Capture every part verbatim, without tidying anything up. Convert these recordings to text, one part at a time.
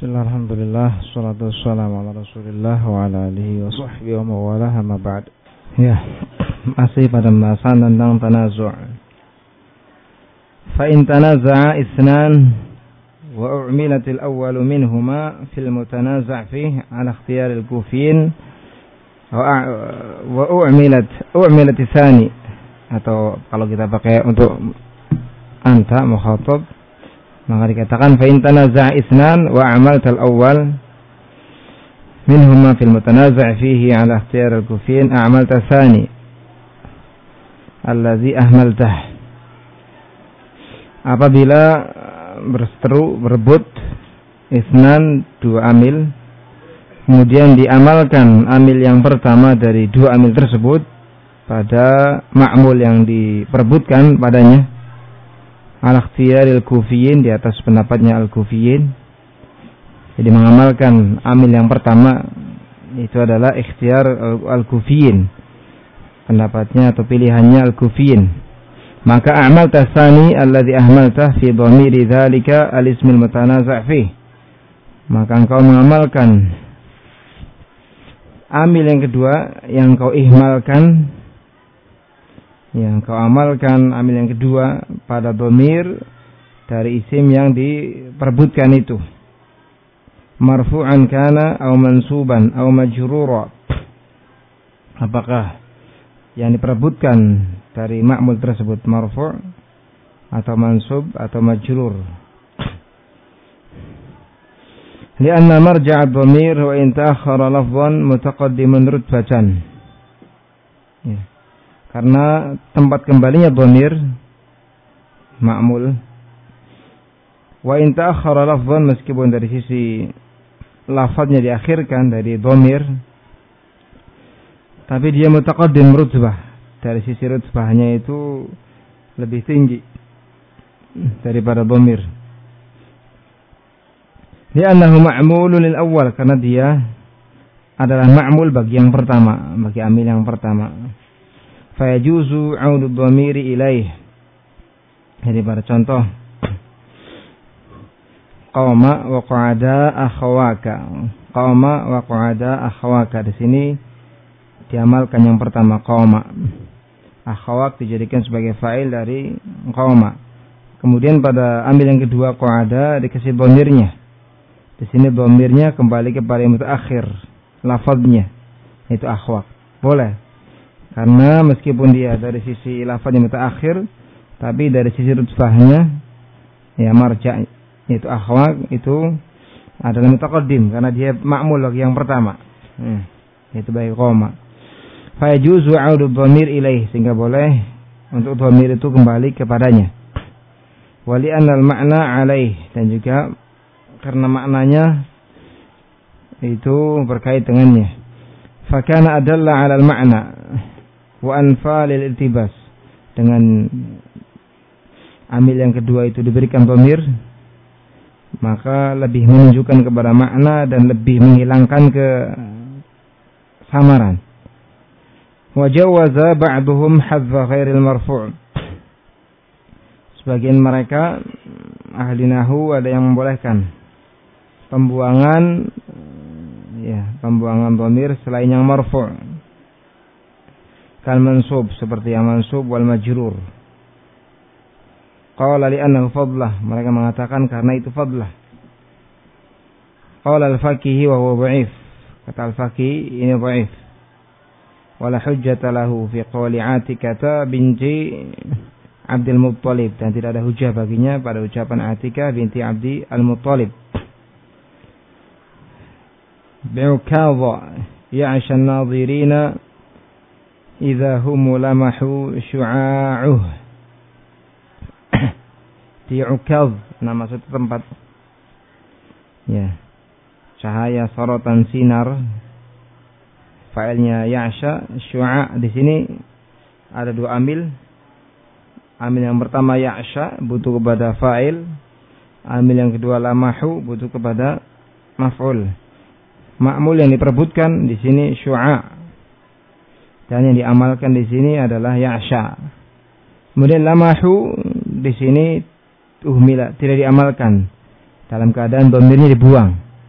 Bismillah, alhamdulillah, salatu wassalamu ala rasulillah wa ala alihi wa sahbihi wa mawalah, amma ba'd. Ya, masih pada pembahasan tentang tanazu'. Fa in tanaza'a isnan wa u'milatil awwalu minhuma fil mutanaza' fihi ala ikhtiyaril kufiyin wa u'milat u'milat tsani, atau kalau kita pakai untuk anta mukhatab maka dikatakan fa in tanaza'a isnan wa amaltal awwal minhuma fil mutanaza' fihi ala ikhtiyar al-kufiyin a'malta tsani allazi ahmaltah. Apabila berseteru berebut isnan, dua amil, kemudian diamalkan amil yang pertama dari dua amil tersebut pada ma'mul yang diperebutkan padanya, al-ikhtiyaril kufiyin, di atas pendapatnya al-kufiyin. Jadi mengamalkan amil yang pertama itu adalah ikhtiyar al-kufiyin, pendapatnya atau pilihannya al-kufiyin. Maka a'mal tasani alladhi ahmaltah fi dhamiri dzalika al-ismil mutanaza' fih, maka engkau mengamalkan amil yang kedua yang kau ihmalkan, yang kau amalkan amil yang kedua pada dhamir dari isim yang diperebutkan itu, marfu'an kana aw mansuban aw majrura, apakah yang diperebutkan dari ma'mul tersebut marfu' atau mansub atau majrur. Lianna marja' ad-dhamir wa in ta'akhkhara lafdhan mutaqaddimun rutbatan, ya, karena tempat kembalinya dhamir ma'mul, wa in ta'akhkhara lafdhan, meskipun dari sisi lafadznya diakhirkan dari dhamir, tapi dia mutaqaddim rutbah, dari sisi rutbahnya itu lebih tinggi daripada dhamir. Li'annahu ma'mulun lil awwal, karena dia adalah ma'mul bagi yang pertama, bagi amil yang pertama. Fayajuzu 'audu dhamiri ilaih. Jadi pada contoh qama wa qa'ada akhawaka, qama wa qa'ada akhawaka, di sini diamalkan yang pertama qama, akhawak dijadikan sebagai fa'il dari qama. Kemudian pada amil yang kedua qa'ada dikasih dhamirnya, di sini dhamirnya kembali kepada yang mutaakhir lafadznya, itu akhwak. Boleh, karena meskipun dia dari sisi lafadznya mutaakhir, tapi dari sisi rutbahnya ya marja' itu akhwak itu adalah mutaqaddim, karena dia ma'mul lagi yang pertama, hmm, itu baik qoma. Fa yajuzu 'audu dhamir ilaih, sehingga boleh untuk dhamir itu kembali kepadanya. Wa li'anna al-ma'na 'alaih, dan juga karena maknanya itu berkait dengannya. Fa kana adalla 'ala al-ma'na wa anfa lil iltibas, dengan amil yang kedua itu diberikan dhamir, maka lebih menunjukkan kepada makna dan lebih menghilangkan kesamaran. Wa jawaza ba'duhum hadza ghairil marfu', sebagian mereka ahli nahwu ada yang membolehkan pembuangan ya pembuangan dhamir selain yang marfu', kal mansub, seperti yang mansub wal majrur. Qala li'annahu fadlah, mereka mengatakan karena itu fadlah. Qala al-Fakihi wa huwa dha'if, kata al-Fakihi ini dha'if. Wala hujjata lahu fi qawli Atikah binti Abdul Muttalib, dan tidak ada hujjah baginya pada ucapan Atikah binti Abdi al-Muttalib. Bi'ukadha ya'asha an-nadhirina idza hum lamahu syu'a'uh. Di Ukadh, nama satu tempat, ya, cahaya sorotan sinar, fa'ilnya ya'sha, syu'a'. Di sini ada dua amil. Amil yang pertama ya'sha butuh kepada fa'il, amil yang kedua lamahu butuh kepada maf'ul. Ma'mul yang diperebutkan di sini syu'a', dan yang diamalkan di sini adalah ya'sha. Kemudian lamahu di sini uhmila, tidak diamalkan, dalam keadaan dhamirnya dibuang.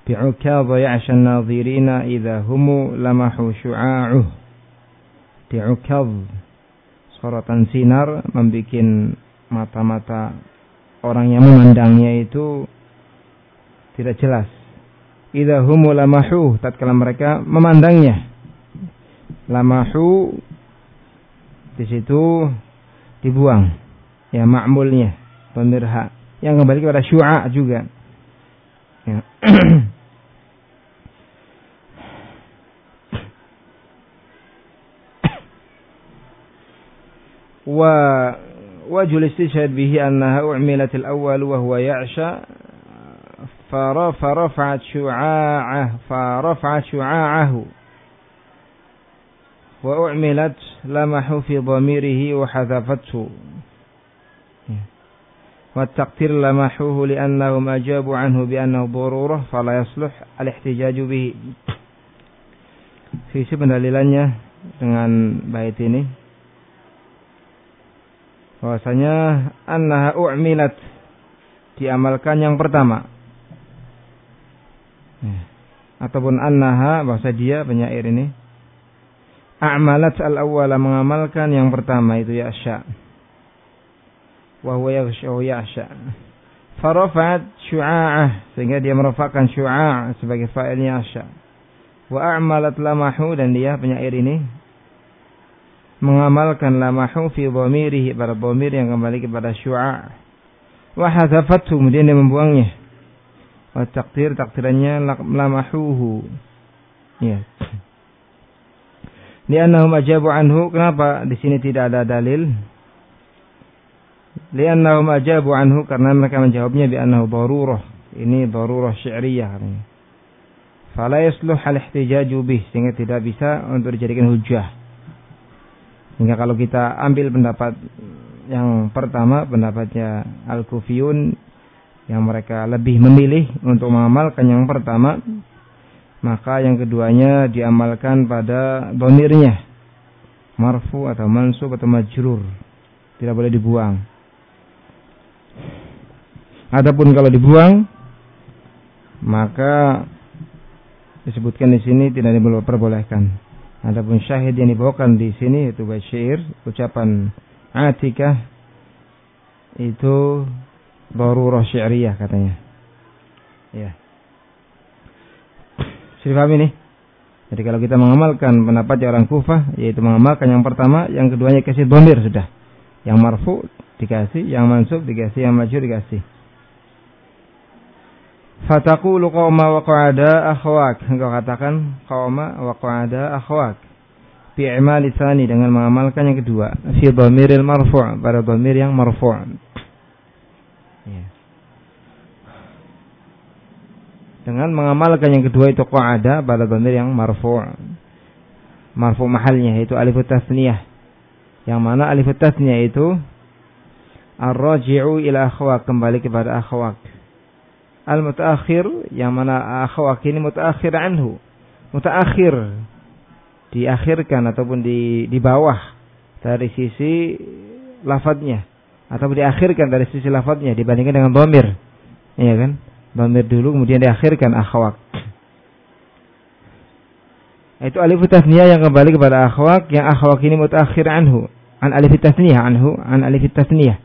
bi'ukadha ya'shan nadhirina idza humu lamahu syu'a'uh. Bi'ukadh, sorotan sinar membikin mata-mata orang yang memandangnya itu tidak jelas. Idza humu lamahu, tatkala mereka memandangnya. Lamahu di situ dibuang ya ma'mulnya dhamir ha yang kembali kepada syu'a juga ya. wa wajul istishhad bihi annaha u'milat al-awwal wa huwa ya'sha farafa'at syu'a'ah farafa'at syu'a'ahu wa u'milat lamahu fi dhamirihi wa hadhafathu wa taqdir lamahuhu li'annahum ajabu anhu bi'annahu darurah fala yasluh al-ihtijaju bihi. Sisi pendalilannya dengan bait ini bahwasanya annaha u'milat, diamalkan yang pertama, ataupun annaha, bahasa dia penyair ini a'malat al-awwala, mengamalkan yang pertama itu ya'sha wa huwa ya'sha farafa'at syu'a'ah, sehingga dia merafa'kan syu'a' sebagai fa'ilnya ya'sha. Wa a'malat lamahu, dan dia penyair ini mengamalkan lamahu fi dhamirihi, pada dhamir yang kembali kepada syu'a'. Wa hadzafathu, kemudian dia membuangnya. Wa taqdir, takdirannya lamahuhu ya. Li'annahum ajabu anhu, kenapa di sini tidak ada dalil? Li'annahum ajabu anhu, karena mereka menjawabnya bi'annahu darurah, ini darurah syi'riyah katanya. Fala yasluh al-ihtijaju bih, sehingga tidak bisa untuk dijadikan hujjah. Hingga kalau kita ambil pendapat yang pertama, pendapatnya Al-Kufiyun, yang mereka lebih memilih untuk mengamalkan yang pertama, maka yang keduanya diamalkan pada dhamirnya, marfu atau mansub atau majrur, tidak boleh dibuang. Adapun kalau dibuang, maka disebutkan di sini tidak diperbolehkan. Adapun syahid yang dibawakan di sini itu bait syair, ucapan Atikah, itu darurah syi'riyah katanya. Ya. Sudah paham ini? Jadi kalau kita mengamalkan pendapat orang Kufah, yaitu mengamalkan yang pertama, yang keduanya kasih dhamir sudah. Yang marfu dikasih, yang mansub dikasih, yang majrur dikasih. Fataqulu qauma wa qa'ada akhwak. Engkau katakan qauma wa qa'ada akhwak. Bi'imali tsani, dengan mengamalkan yang kedua. Fi dhamiril marfu', pada dhamir yang marfu'. Ya. Dengan mengamalkan yang kedua itu qa'ada pada dhamir yang marfu'. Marfu' mahalnya yaitu alif tasniyah. Yang mana alif tasniyah itu ar-raji'u ila akhwak, kembali kepada akhwak. Al-mutaakhir, yang mana akhwak ini mutaakhir anhu. Mutaakhir, diakhirkan ataupun di di bawah dari sisi lafadznya, atau diakhirkan dari sisi lafadznya dibandingkan dengan dhamir. Iya kan? Dhamir dulu kemudian diakhirkan akhwak. Itu alif tasniyah yang kembali kepada akhwak, yang akhwak ini mutaakhir anhu, an alif tasniyah anhu, an alif tasniyah.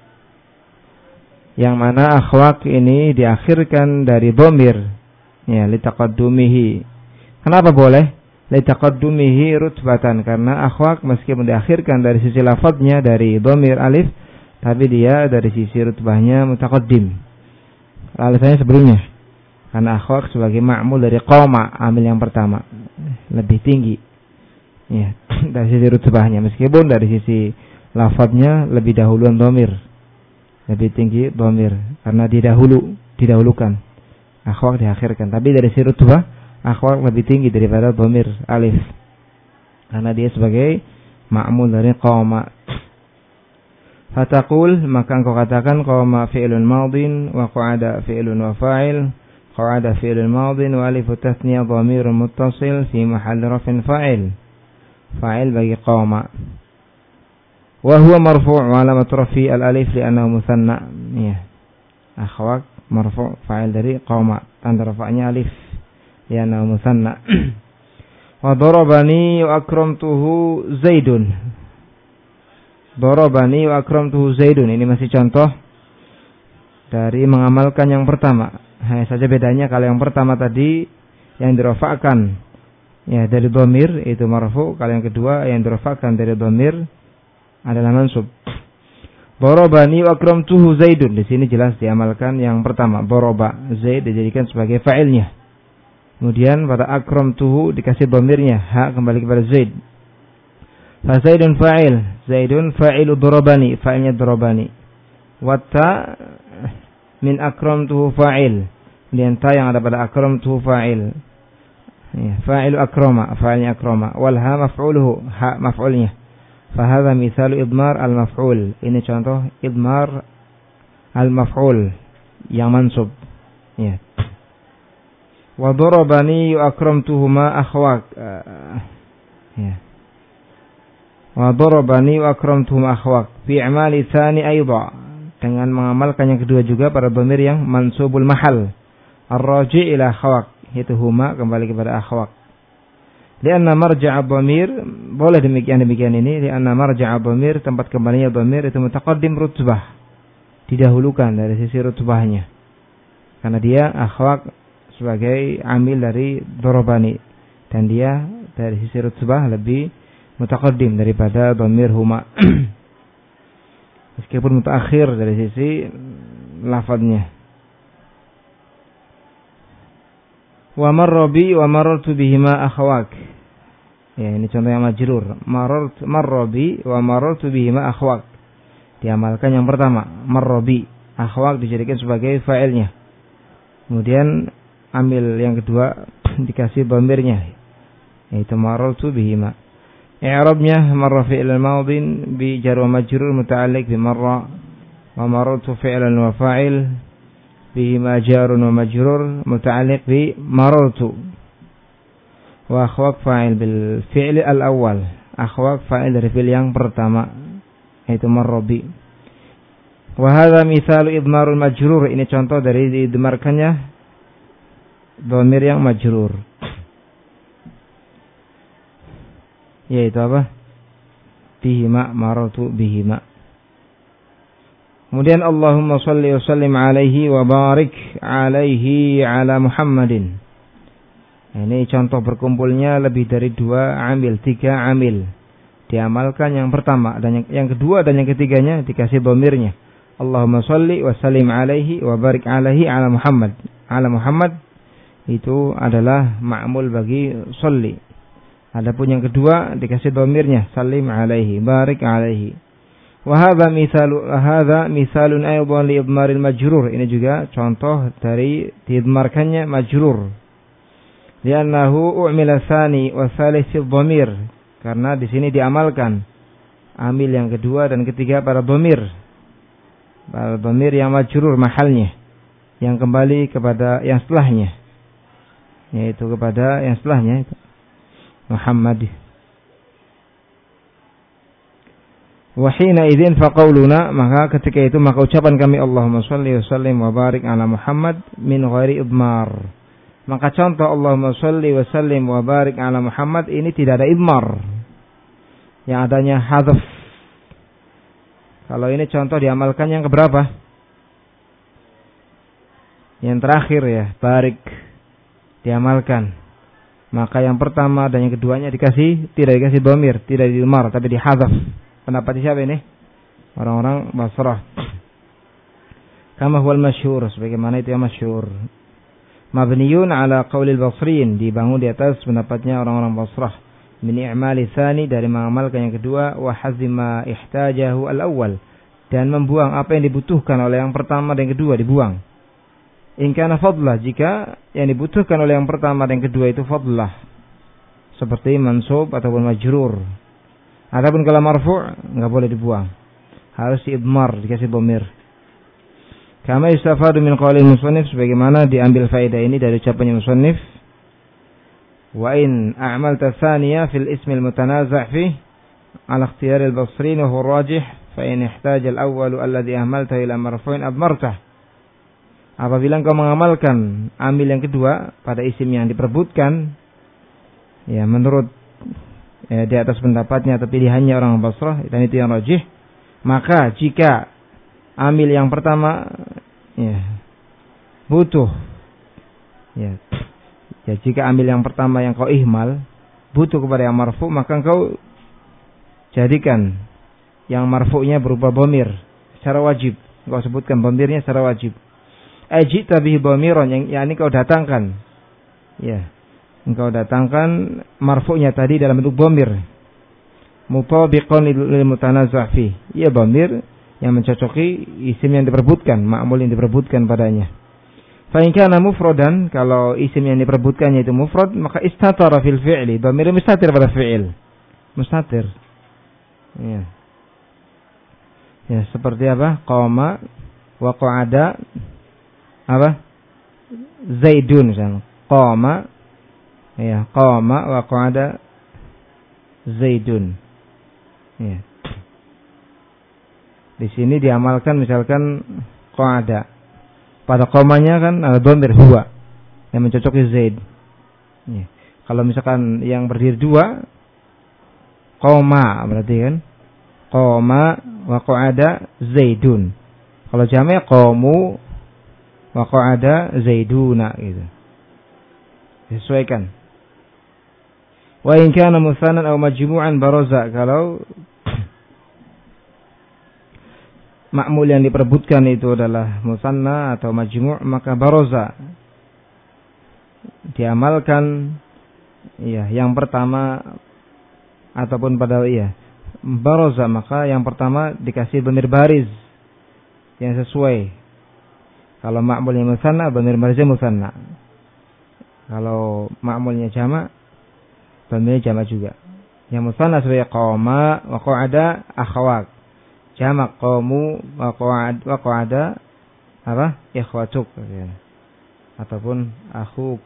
Yang mana akhwak ini diakhirkan dari dhamir, ya, litaqaddumihi. Kenapa boleh litaqaddumihi rutbatan? Karena akhwak meskipun diakhirkan dari sisi lafadznya dari dhamir alif, tapi dia dari sisi rutbahnya mutaqaddim. Alasannya sebelumnya, karena akhwak sebagai ma'mul dari qoma, amil yang pertama, lebih tinggi, ya, dari sisi rutbahnya, meskipun dari sisi lafadznya lebih dahuluan dhamir, lebih tinggi dhamir, karena didahulu didahulukan, akhwak diakhirkan. Tapi dari sisi rutbah, akhwak lebih tinggi daripada dhamir alif, karena dia sebagai ma'mul dari qoma. Fataqul, maka engkau katakan qama fi'lun madin wa qa'ada fi'lun wa fa'il. Qa'ada fi'lun madin wa alifu tasniyah dhamirun muttasil fi mahall raf'in fa'il. Fa'il bagi qama. Wa huwa marfu' wa alamat rafi' al-alif li'annahu musanna. Ya. Akhwak marfu' fa'il dari qama, tanda rafa'nya alif li'annahu musanna. Wa darabani wa akramtuhu Zaidun. Darabani wa akramtuhu Zaidun, ini masih contoh dari mengamalkan yang pertama. Hanya saja bedanya kalau yang pertama tadi yang dirafa'kan ya dari dhamir itu marfu', kalau yang kedua yang dirafa'kan dari dhamir adalah mansub. Darabani wa akramtuhu Zaidun, di sini jelas diamalkan yang pertama. Daraba, Zaid dijadikan sebagai fa'ilnya. Kemudian pada akramtuhu dikasih dhamirnya, ha kembali kepada Zaid. Fa Zaidun fa'il, Zaidun fa'ilu darabani, fa'ilnya darabani. Wa ta min akramtuhu fa'il, kemudian ta yang ada pada akramtuhu fa'il. Ya, fa'ilu akrama, fa'ilnya akrama. Wal ha maf'uluhu, ha maf'ulnya. Fa hadza misalu idmar al-maf'ul. Ini contoh idmar al-maf'ul yang mansub. Ya. Wa darabani wa akramtuhuma akhwak. Ya. Wa darabani wa akramtuhuma akhwak. Fi i'mali tsani aidha. Dengan mengamalkan yang kedua juga pada dhamir yang mansubul mahal. Ar-raji' ila akhwak. Itu huma kembali kepada akhwak. Lianna marja'a dhamir, boleh demikian demikian ini, lianna marja'a dhamir, tempat kembalinya dhamir itu mutaqaddim rutbah. Didahulukan dari sisi rutbahnya. Karena dia akhwak sebagai amil dari darabani, dan dia dari sisi rutbah lebih mutaqaddim daripada dhamir huma. Meskipun mutaakhir dari sisi lafadznya. Wa marra bi wa marartu bihima akhawak. Ya, ini contoh yang majrur. Marart marra bi wa marartu bihima akhawak. Diamalkan yang pertama, marra bi, akhawak dijadikan sebagai fa'ilnya. Kemudian ambil yang kedua dikasih dhamirnya, yaitu marartu bihima. I'rabnya marra fi'lan madin bi jar wa majrur muta'alliq bi marra, wa marartu fi'lan wa fa'il bihima jarun wa majrur muta'alliq bi marartu. Wa akhwaq fa'il bil fi'l al-awwal. Akhwaq fa'il dari fi'il yang pertama, yaitu marra bi. Wa hadha mithalu idmarul majrur, ini contoh dari diidmarkannya dhamir yang majrur. Yaitu apa? Bihima, marartu bihima. Kemudian Allahumma salli wa sallim alaihi wa barik alaihi ala Muhammadin. Ini contoh berkumpulnya lebih dari dua amil, tiga amil. Diamalkan yang pertama dan yang, yang kedua dan yang ketiganya dikasih dhamirnya. Allahumma salli wa sallim alaihi wa barik alaihi ala Muhammad. Ala Muhammad itu adalah ma'mul bagi salli. Adapun yang kedua dikasih dhamirnya, sallim alaihi, barik alaihi. Wa hadza mithalu hadza mithalun aidan li idmaril majrur. Ini juga contoh dari diidmarkannya majrur. Li'annahu u'mila tsani wa tsalits fi dhamir. Karena di sini diamalkan amil yang kedua dan ketiga pada dhamir. Pada dhamir yang majrur mahalnya, yang kembali kepada yang setelahnya, yaitu kepada yang setelahnya itu Muhammad. Wa hina idzin faqauluna, maka ketika itu maka ucapan kami Allahumma shalli wa sallim wa barik ala Muhammad min ghairi idmar. Maka contoh Allahumma shalli wa sallim wa barik ala Muhammad ini tidak ada idmar, yang adanya hadzf. Kalau ini contoh diamalkan yang keberapa? Yang terakhir ya, barik diamalkan. Maka yang pertama dan yang keduanya dikasih, tidak dikasih dhamir, tidak diidmar, tapi dihadzaf. Pendapat siapa ini? Orang-orang Basrah. Kama huwal masyhur, sebagaimana itu yang masyhur. Mabniyun ala qaulil basriyin, dibangun di atas pendapatnya orang-orang Basrah. Min i'mali tsani, dari mengamalkan yang kedua, wa hazima ihtajahu al-awwal, dan membuang apa yang dibutuhkan oleh yang pertama dan yang kedua, dibuang. In kana fadlah, jika yang dibutuhkan oleh yang pertama dan yang kedua itu fadlah, seperti mansub ataupun majrur. Adapun kalau marfu' enggak boleh dibuang, harus diidmar, dikasih dhamir. Kama yustafadu min qaulil musannif, sebagaimana diambil faedah ini dari ucapannya musannif. Wa in a'malta tsaniya fil ismil mutanaza' fi ala ikhtiyar al-basrin wa huwa rajih fa in ihtaja al-awwal alladhi ahmalta ila marfu'in admartah. Apabila engkau mengamalkan amil yang kedua pada isim yang diperebutkan, ya menurut ya, di atas pendapatnya atau pilihannya orang Basrah, dan itu yang rajih, maka jika amil yang pertama ya butuh ya, ya jika amil yang pertama yang kau ihmal butuh kepada yang marfu, maka engkau jadikan yang marfu'nya berupa dhamir secara wajib. Engkau sebutkan dhamirnya secara wajib. Ajita bihi dhamiran, yang yakni kau datangkan. Ya. Engkau datangkan marfu'nya tadi dalam bentuk dhamir. Mutabiqan lil mutanazza' fi. Ya dhamir yang mencocoki isim yang diperebutkan, ma'mul yang diperebutkan padanya. Fa in kana mufradan, kalau isim yang diperebutkannya itu mufrad, maka istatara fil fi'li, dhamir mustatir pada fi'il. Mustatir. Ya. Ya, seperti apa? Qama wa qa'ada apa? Zaidun misalnya. Qama ya, qama wa qa'ada Zaidun. Ya. Di sini diamalkan misalkan qa'ada. Pada qamanya kan ada dhamir huwa yang mencocoki Zaid. Ya. Kalau misalkan yang berdiri dua, qama berarti kan qama wa qa'ada Zaidun. Kalau jamak qamu wa qa'ada Zaiduna gitu. Disesuaikan. Wa in kana mutsannan aw majmu'an baraza, kalau ma'mul yang diperebutkan itu adalah musanna atau majmu', maka baraza diamalkan ya yang pertama ataupun pada iya baraza, maka yang pertama dikasih dhamir bariz yang sesuai. Kalau ma'mulnya musanna, dhamir bariznya musanna. Kalau ma'mulnya jamak, dhamirnya jamak juga. Yang musanna sebagai qama wa qa'ada akhawak. Jamak qamu wa qa'ad wa qa'ada apa? Ikhwatuk ya. Ataupun akhuk.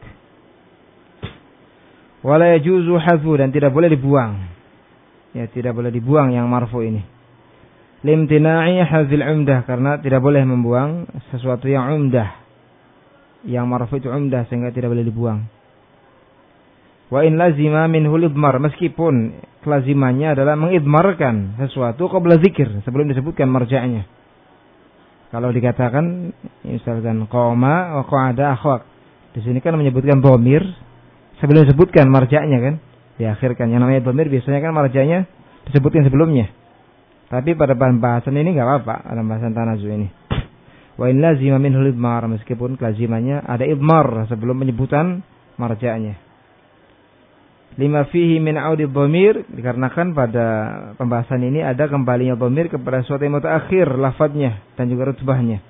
Wala yajuzu hadfu, dan tidak boleh dibuang. Ya, tidak boleh dibuang yang marfu ini. Limtina'i hadzil umdah, karena tidak boleh membuang sesuatu yang umdah. Yang marfu itu umdah sehingga tidak boleh dibuang. Wa in lazima minhu idmar, meskipun kelazimannya adalah mengidmarkan sesuatu qabla zikir, sebelum disebutkan marja'nya. Kalau dikatakan misalkan qama wa qa'ada akhwak, di sini kan menyebutkan dhamir sebelum disebutkan marja'nya kan, diakhirkan. Yang namanya dhamir biasanya kan marja'nya disebutkan sebelumnya. Tapi pada bahasan ini enggak apa-apa, dalam bahasan tanazu ini. Wa in lazima minhu idmar, meskipun kelazimannya ada idmar sebelum penyebutan marja'nya. Lima fihi min audi dhamir, dikarenakan pada pembahasan ini ada kembalinya dhamir kepada suatu yang mutaakhir lafadznya dan juga rutbahnya.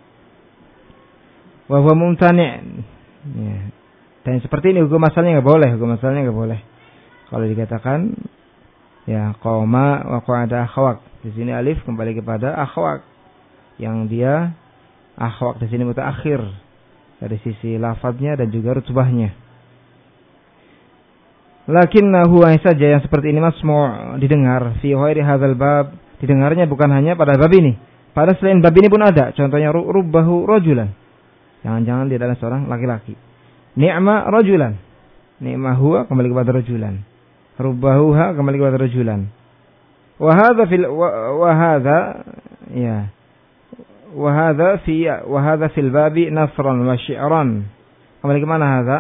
Wa huwa mumtani'. Ya. Dan seperti ini hukum asalnya enggak boleh, hukum asalnya enggak boleh. Kalau dikatakan ya qoma wa qa'ada akhwak, di sini alif kembali kepada akhwak, yang dia akhwak di sini mutaakhir dari sisi lafadznya dan juga rutbahnya. Lakinnahu saja yang seperti ini masmu' didengar fi ghairi hadzal bab, didengarnya bukan hanya pada bab ini, pada selain bab ini pun ada. Contohnya rubbahu rajulan, jangan-jangan dia adalah seorang laki-laki. Ni'ma rajulan, ni'ma huwa kembali kepada rajulan, rubbahu ha kembali kepada rajulan. Wa hadza fil wa hadza ya wa hadza fi wa hadza fil babi nasran wa syi'ran. Kembali ke mana hadza?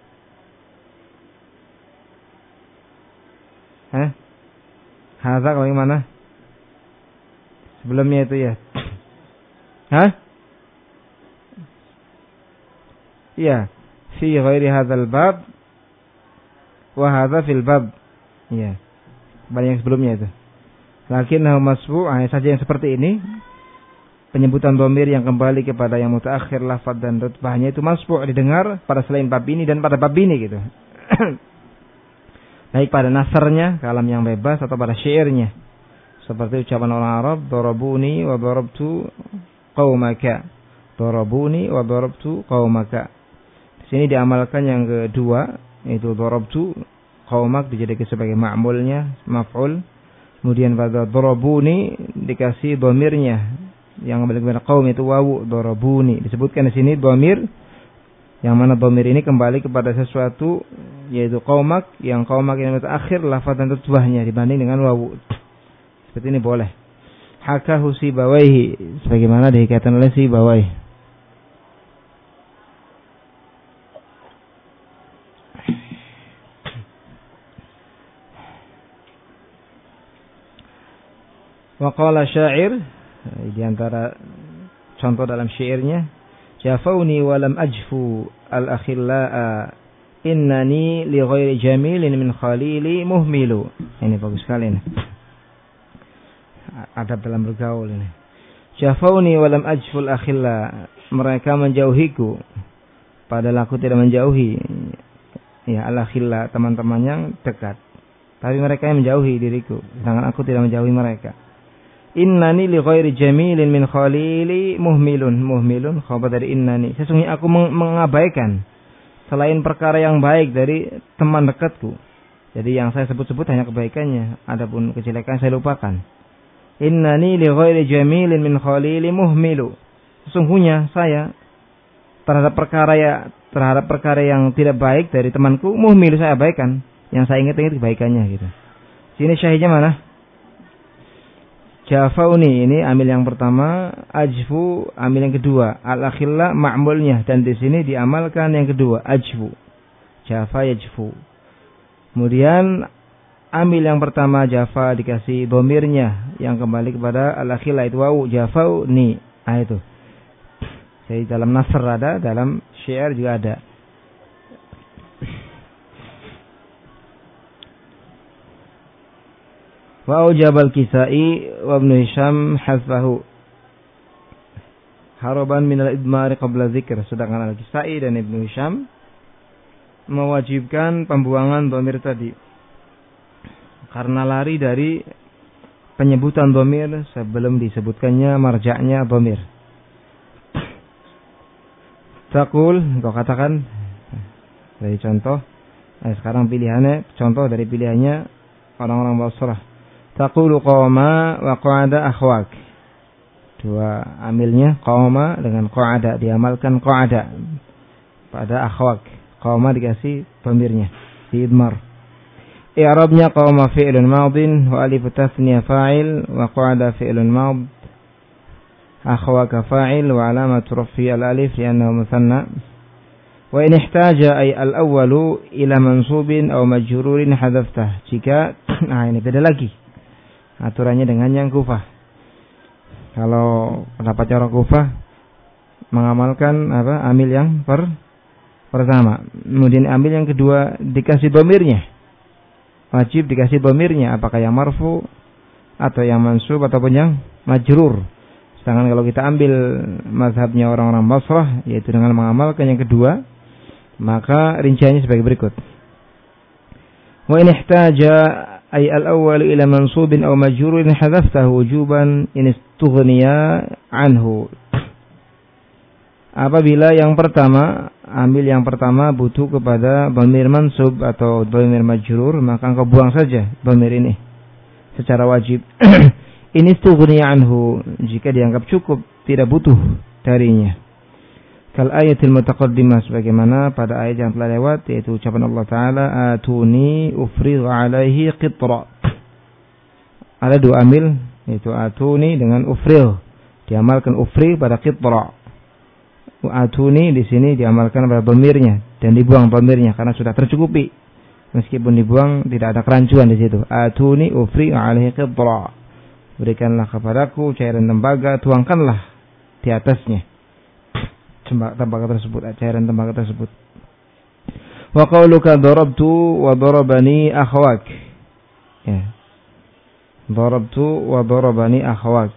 Eh? Hadza kembali ke mana? Sebelumnya itu ya. Hah? Iya, fi ghairi hadzal bab wa hadza fil bab. Iya. Kembali yang sebelumnya itu. Lakinnahu masbu', hanya saja yang seperti ini, penyebutan dhamir yang kembali kepada yang mutaakhir lafaz dan rutbahnya itu masbu' didengar pada selain bab ini dan pada bab ini gitu. Baik pada nasarnya, kalam yang bebas, atau pada syairnya. Seperti ucapan orang Arab, darabuni wa darabtu qaumaka. Darabuni wa darabtu qaumaka. Di sini diamalkan yang kedua, yaitu darabtu qaumak dijadikan sebagai ma'mulnya, maf'ul. Kemudian pada darabuni dikasih dhamirnya yang kembali kepada qaum itu wawu darabuni. Disebutkan di sini dhamir yang mana dhamir ini kembali kepada sesuatu yaitu qaumak, yang qaumak ini terakhir lafaz dan rutbahnya dibanding dengan wawu. Seperti ini boleh. Hakahu Sibawaihi, sebagaimana dikatakan oleh Sibawaihi. Wa qala syair, di antara contoh dalam syairnya, jafauni wa lam ajfu al-akhillaa innani li ghairi jamilin min khalili muhmilu. Ini bagus sekali ini. Adab dalam bergaul ini. Jafauni wa lam ajfu al-akhilla, mereka menjauhiku padahal aku tidak menjauhi. Ya, al-akhilla, teman-teman yang dekat. Tapi mereka yang menjauhi diriku, sedangkan aku tidak menjauhi mereka. Innani li ghairi jamilin min khalili muhmilun. Muhmilun khabar dari innani. Sesungguhnya aku mengabaikan selain perkara yang baik dari teman dekatku. Jadi yang saya sebut-sebut hanya kebaikannya, adapun kejelekan saya lupakan. Innani li ghairi jamilin min khalili muhmilu. Sesungguhnya saya terhadap perkara ya terhadap perkara yang tidak baik dari temanku, muhmilu, saya abaikan. Yang saya ingat-ingat kebaikannya gitu. Sini syahidnya mana? Jafauni ini amil yang pertama, ajfu amil yang kedua, al-akhilla ma'mulnya, dan di sini diamalkan yang kedua, ajfu. Jafa yajfu. Kemudian amil yang pertama jafa dikasih domirnya yang kembali kepada al-akhilla itu wawu, jafauni. Ah itu. Jadi dalam nasr ada, dalam syair juga ada. Wa ujabal Kisai wa Ibnu Hisham hasfahu haraban min al-idmar qabla dzikr. Sedangkan Al-Kisai dan Ibnu Hisham mewajibkan pembuangan dhamir tadi karena lari dari penyebutan dhamir sebelum disebutkannya marja'nya dhamir. Taqul, engkau katakan dari contoh. Nah, sekarang pilihannya contoh dari pilihannya orang-orang Basrah. Taqulu qawma wa qa'ada akhwak. Dua amilnya qawma dengan qa'ada, diamalkan qa'ada pada akhwak. Qawma dikasih dhamirnya di idmar. I'rabnya qawma fi'lun madin wa alif tasniyah fa'il wa qa'ada fi'lun mad. Akhwaka fa'il wa alamat rafi al-alif li'annahu muthanna. Wa in ihtaja ay al-awwalu ila mansubin aw majrurin hadaftah. Jika nah ini beda lagi aturannya dengan yang Kufah. Kalau pendapatnya orang Kufah mengamalkan apa amil yang per pertama, kemudian amil yang kedua dikasih dhamirnya. Wajib dikasih dhamirnya, apakah yang marfu atau yang mansub ataupun yang majrur. Sedangkan kalau kita ambil mazhabnya orang-orang Basrah, yaitu dengan mengamalkan yang kedua, maka rinciannya sebagai berikut. Wa in ihtaja ay al-awwal ila mansubin aw majrurin hadaftahu wujuban in istughniya anhu. Apabila yang pertama, ambil yang pertama butuh kepada dhamir mansub atau dhamir majrur, maka engkau buang saja dhamir ini secara wajib. In istughniya anhu, jika dianggap cukup, tidak butuh darinya. Kal ayatil mutaqaddimah, sebagaimana pada ayat yang telah lewat, yaitu ucapan Allah Ta'ala, atuni ufrigh alaihi qitra. Ada dua amil, yaitu atuni dengan ufrigh, diamalkan ufrigh pada qitra. Atuni di sini diamalkan pada dhamirnya dan dibuang dhamirnya karena sudah tercukupi. Meskipun dibuang tidak ada kerancuan di situ. Atuni ufrigh alaihi qitra. Berikanlah kepadaku cairan tembaga, tuangkanlah di atasnya tembaga tersebut, cairan tembaga tersebut. Wa qauluka darabtu wa darabani akhwak. Ya. Darabtu wa darabani akhwak.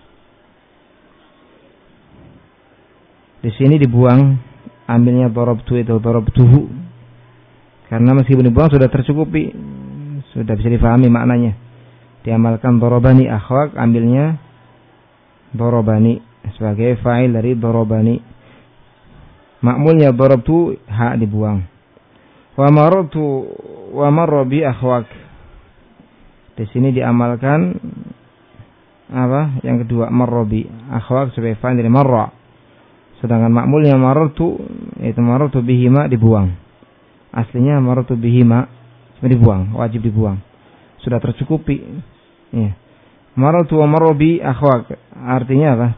Di sini dibuang ambilnya darabtu itu darabtuhu. Karena meskipun dibuang sudah tercukupi, sudah bisa difahami maknanya. Diamalkan darabani akhwak, ambilnya darabani sebagai fa'il dari darabani. Makmulnya darabtu, ha dibuang. Wa marartu wa marra bi akhwak. Di sini diamalkan apa? Yang kedua marrobi. Akhwak sebagai fa'il dari marra. Sedangkan makmulnya marartu itu marartu bihima dibuang. Aslinya marartu bihima dibuang, wajib dibuang. Sudah tercukupi. Ya. Marartu wa marrobi akhwak. Artinya apa?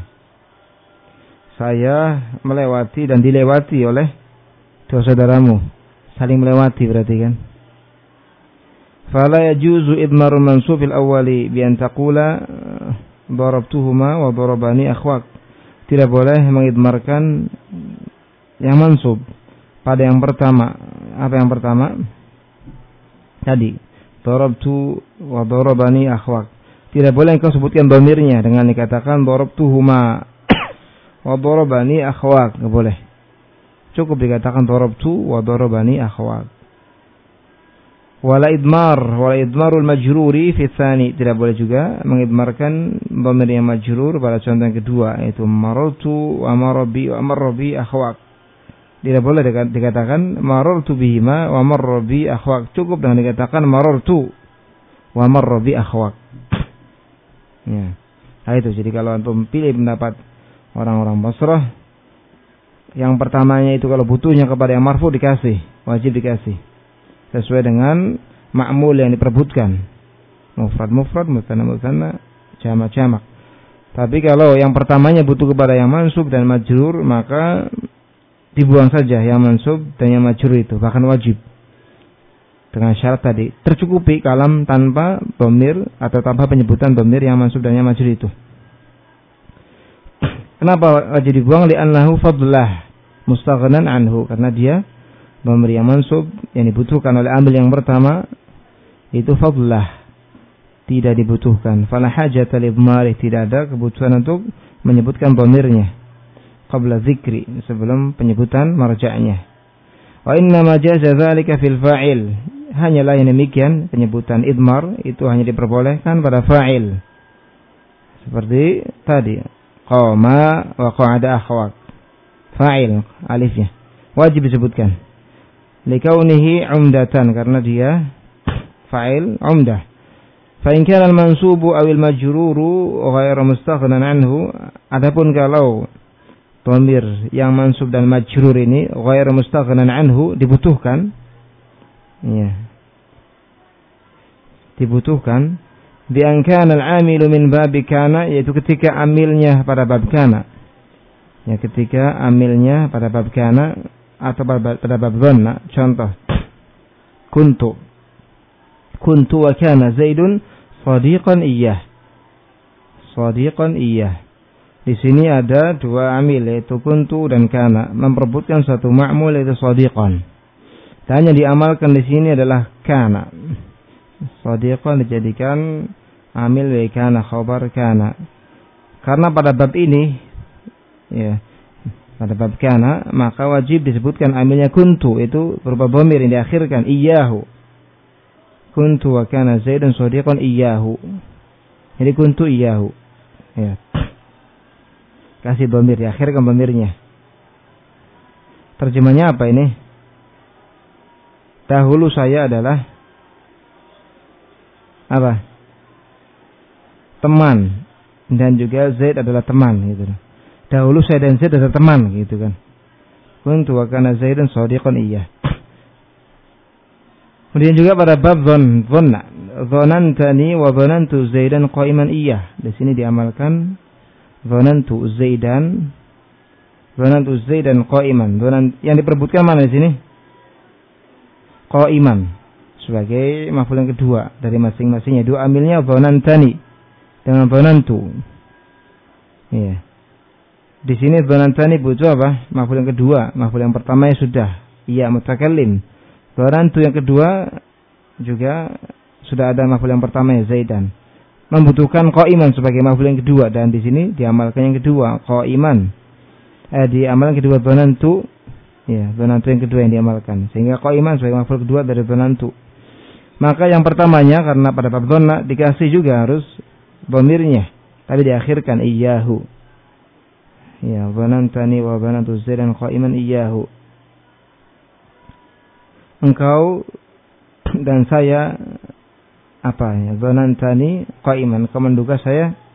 Saya melewati dan dilewati oleh dua saudaramu. Saling melewati berarti kan. Fala yajuzu idmarul mansub fil awwali bi an taqula darabtuhuma wa darabani akhwak. Tidak boleh mengidmarkan yang mansub pada yang pertama. Apa yang pertama? Tadi darabtu wa darabani akhwak. Tidak boleh engkau sebutkan dhamirnya dengan dikatakan darabtuhuma wa darabani akhwak. Enggak boleh. Cukup dikatakan darabtu wa darabani akhwat. Wala idmar, wala idmarul majruri fi tsani. Tidak boleh juga mengidmarkan dhamir yang majrur pada contoh yang kedua, yaitu marartu wa marrabi wa marrabi akhwat. Tidak boleh dikatakan marartu bihima wa marrabi akhwat. Cukup dengan dikatakan marartu wa marrabi akhwat. Ya. Nah itu, jadi kalau antum pilih pendapat orang-orang Basrah, yang pertamanya itu kalau butuhnya kepada yang marfu dikasih, wajib dikasih. Sesuai dengan ma'mul yang diperbutkan. Mufrad-mufrad, musanna-musanna, jamak-jamak. Tapi kalau yang pertamanya butuh kepada yang mansub dan majrur, maka dibuang saja yang mansub dan yang majrur itu, bahkan wajib. Dengan syarat tadi, tercukupi kalam tanpa dhamir atau tanpa penyebutan dhamir yang mansub dan yang majrur itu. Kenapa wajib dibuang? Li'annahu fadlah mustaghnan anhu, karena dia dhamir yang mansub yang dibutuhkan oleh amil yang pertama itu fadlah, tidak dibutuhkan. Fala hajata lidmari, tidak ada kebutuhan untuk menyebutkan dhamirnya qabla dzikri, sebelum penyebutan marja'nya. Wa inna ma jaza dzalika fil fa'il, hanyalah yang demikian penyebutan idmar itu hanya diperbolehkan pada fa'il. Seperti tadi qama wa qa'ada akhwat, fa'il alifnya wajib disebutkan likaunihi umdatan, karena dia fa'il umdah. Fa in kana al-mansubu aw al-majruru ghairu mustaghnan anhu, adapun kalau dhamir yang mansub dan majrur ini ghairu mustaghnan anhu, dibutuhkan, ya, dibutuhkan bi an kana al-amilu min babi kana, yaitu ketika amilnya pada bab kana, ya, ketika amilnya pada bab kana atau pada bab dhanna. Contoh, kuntu kuntu wa kana zaidun sadiqan iyyah, sadiqan iyyah. Di sini ada dua amil, yaitu kuntu dan kana, memperebutkan satu ma'mul yaitu sadiqan. Dan yang diamalkan di sini adalah kana. Sadiqan dijadikan amil dari kana, khabar kana. Karena pada bab ini, ya, pada bab kana, maka wajib disebutkan amilnya kuntu, itu berupa dhamir yang diakhirkan iyyahu. Kuntu wa kana zaidun sadiqan iyyahu. Jadi kuntu iyyahu. Ya. Kasih dhamir, diakhirkan dhamirnya. Terjemahnya apa ini? Dahulu saya adalah apa? Teman, dan juga Zaid adalah teman, gitu. Dahulu saya dan Zaid adalah teman, gitu kan. Kuntu wa kana Zaidun shadiqan iyyah. Kemudian juga pada bab dhon, dhanna, dhanantani wa dhanantu Zaidan qa'iman iyyah. Di sini diamalkan dhanantu Zaidan, dhanantu Zaidan qa'iman. Dhanan yang diperbutkan mana di sini? Qa'iman sebagai maf'ul yang kedua dari masing-masingnya. Dua amilnya dhanantani dengan dhanantu. Iya. Di sini dhanantani butuh apa? Maf'ul yang kedua. Maf'ul yang pertama ya sudah, iya, mutakallim. Dhanantu yang kedua juga sudah ada maf'ul yang pertama ya Zaidan. Membutuhkan qa'iman sebagai maf'ul yang kedua, dan di sini diamalkan yang kedua, qa'iman. Eh diamalkan kedua dhanantu. Ya, dhanantu yang kedua yang diamalkan. Sehingga qa'iman sebagai maf'ul kedua dari dhanantu. Maka yang pertamanya karena pada bab dhanna dikasih juga harus dhamirnya, tapi diakhirkan iyyahu. Ya, dhanantani wa dhanantu Zaidan qa'iman iyyahu. Engkau dan saya apa ya? Dhanantani qa'iman, kau menduga saya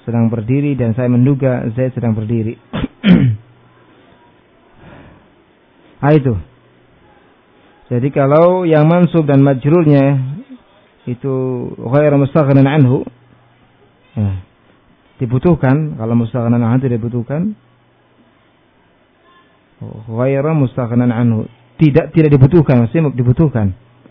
sedang berdiri dan saya menduga Zaid sedang berdiri. Ah itu. Jadi kalau yang mansub dan majrurnya itu ghairu mustaghnan anhu, ya, dibutuhkan. Kalau mustaghnan anhu tidak dibutuhkan, ghairu mustaghnan anhu tidak tidak dibutuhkan, masih dibutuhkan.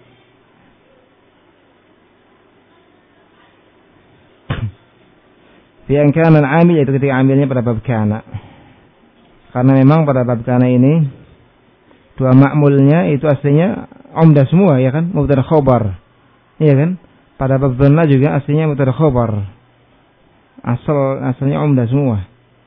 Yang kana al-amil itu ketika amilnya pada bab kana. Karena memang pada bab kana ini dua ma'mulnya itu aslinya umdah semua, ya kan? Mubtada khabar. Iya kan? Pada bab dhanna juga aslinya mubtada khabar. Asal asalnya umdah semua.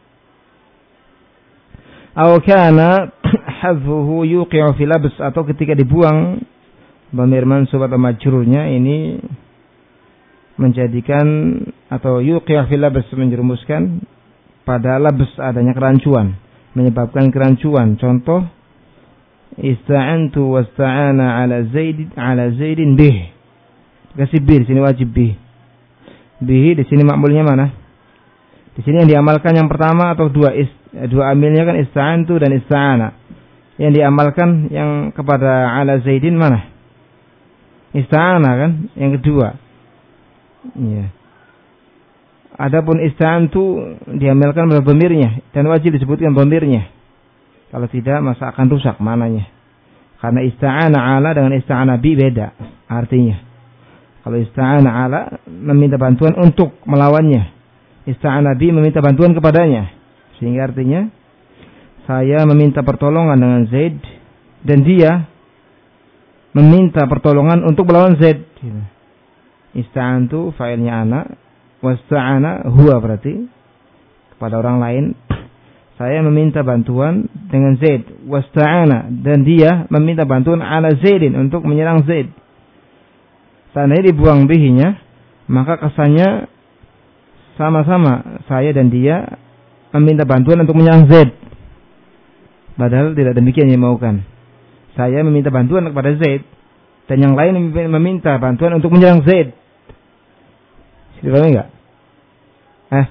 Aw kana hadfuhu yuqi'u fi labs, atau ketika dibuang dhamir mansub atau majrurnya ini menjadikan atau yuqi'u fi labs, menjerumuskan pada labs adanya kerancuan, menyebabkan kerancuan. Contoh ista'antu wasta'ana ala Zaid ala Zaidin bih. Kasih bih di sini wajib bih. Bih di sini makmulnya mana? Di sini yang diamalkan yang pertama atau dua is, dua amilnya kan ista'antu dan ista'ana. Yang diamalkan yang kepada ala Zaidin mana? Ista'ana kan yang kedua. Iya. Adapun ista'antu diamalkan pada dhamirnya dan wajib disebutkan dhamirnya. Kalau tidak, masa akan rusak mananya. Karena ista'ana ala dengan ista'ana bi beda artinya. Kalau ista'ana ala meminta bantuan untuk melawannya, ista'ana bi meminta bantuan kepadanya. Sehingga artinya saya meminta pertolongan dengan Zaid dan dia meminta pertolongan untuk melawan Zaid. Ista'antu fa'ilnya ana, wasta'ana huwa berarti kepada orang lain. Saya meminta bantuan dengan Zaid, wasta'ana, dan dia meminta bantuan ala Zaidin untuk menyerang Zaid. Seandainya dibuang bihinya, maka kesannya sama-sama saya dan dia meminta bantuan untuk menyerang Zaid. Padahal tidak demikian yang dimaukan. Saya meminta bantuan kepada Zaid dan yang lain meminta bantuan untuk menyerang Zaid. Sudah paham enggak? Eh?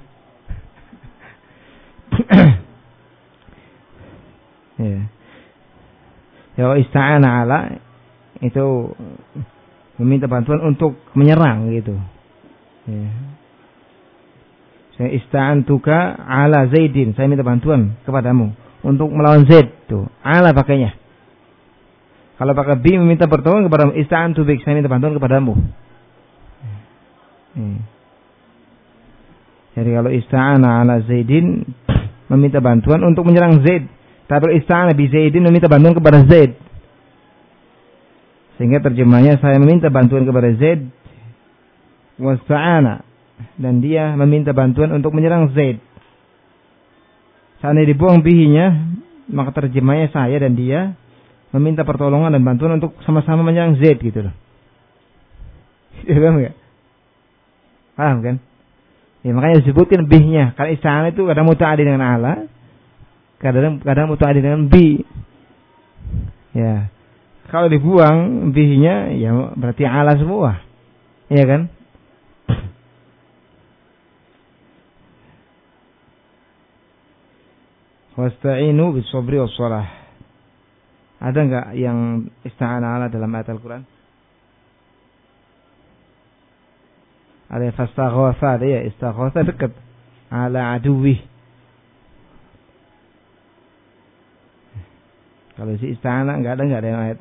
Ya. Ya, ista'ana ala itu meminta bantuan untuk menyerang gitu. Ya. Saya ista'antuka ala Zaidin, saya minta bantuan kepadamu untuk melawan Zaid tuh. Ala pakainya. Kalau pakai bi meminta pertolongan kepadamu, ista'antu bik, saya minta bantuan kepadamu. Ya. Jadi kalau ista'ana ala Zaidin meminta bantuan untuk menyerang Zaid. Tapi ista'ana bi Zaidin meminta bantuan kepada Zaid. Sehingga terjemahnya saya meminta bantuan kepada Zaid wasta'ana, dan dia meminta bantuan untuk menyerang Zaid. Seandainya dibuang bihinya, maka terjemahnya saya dan dia meminta pertolongan dan bantuan untuk sama-sama menyerang Zaid gitu loh. Paham enggak? Paham kan? Ya, makanya disebutkan bihnya. Karena ista'ana itu kadang muta'addi dengan ala, kadang kadang muta'addi dengan bi. Ya. Kalau dibuang bihnya ya berarti ala semua. Iya kan? Wasta'inu bis-sabri was-shalah. Ada enggak yang ista'ana ala dalam ayat Al-Qur'an? Ada fastaghatha, ya, istaghatha dekat ala aduwi. Kalau si istana enggak ada, enggak ada yang ayat.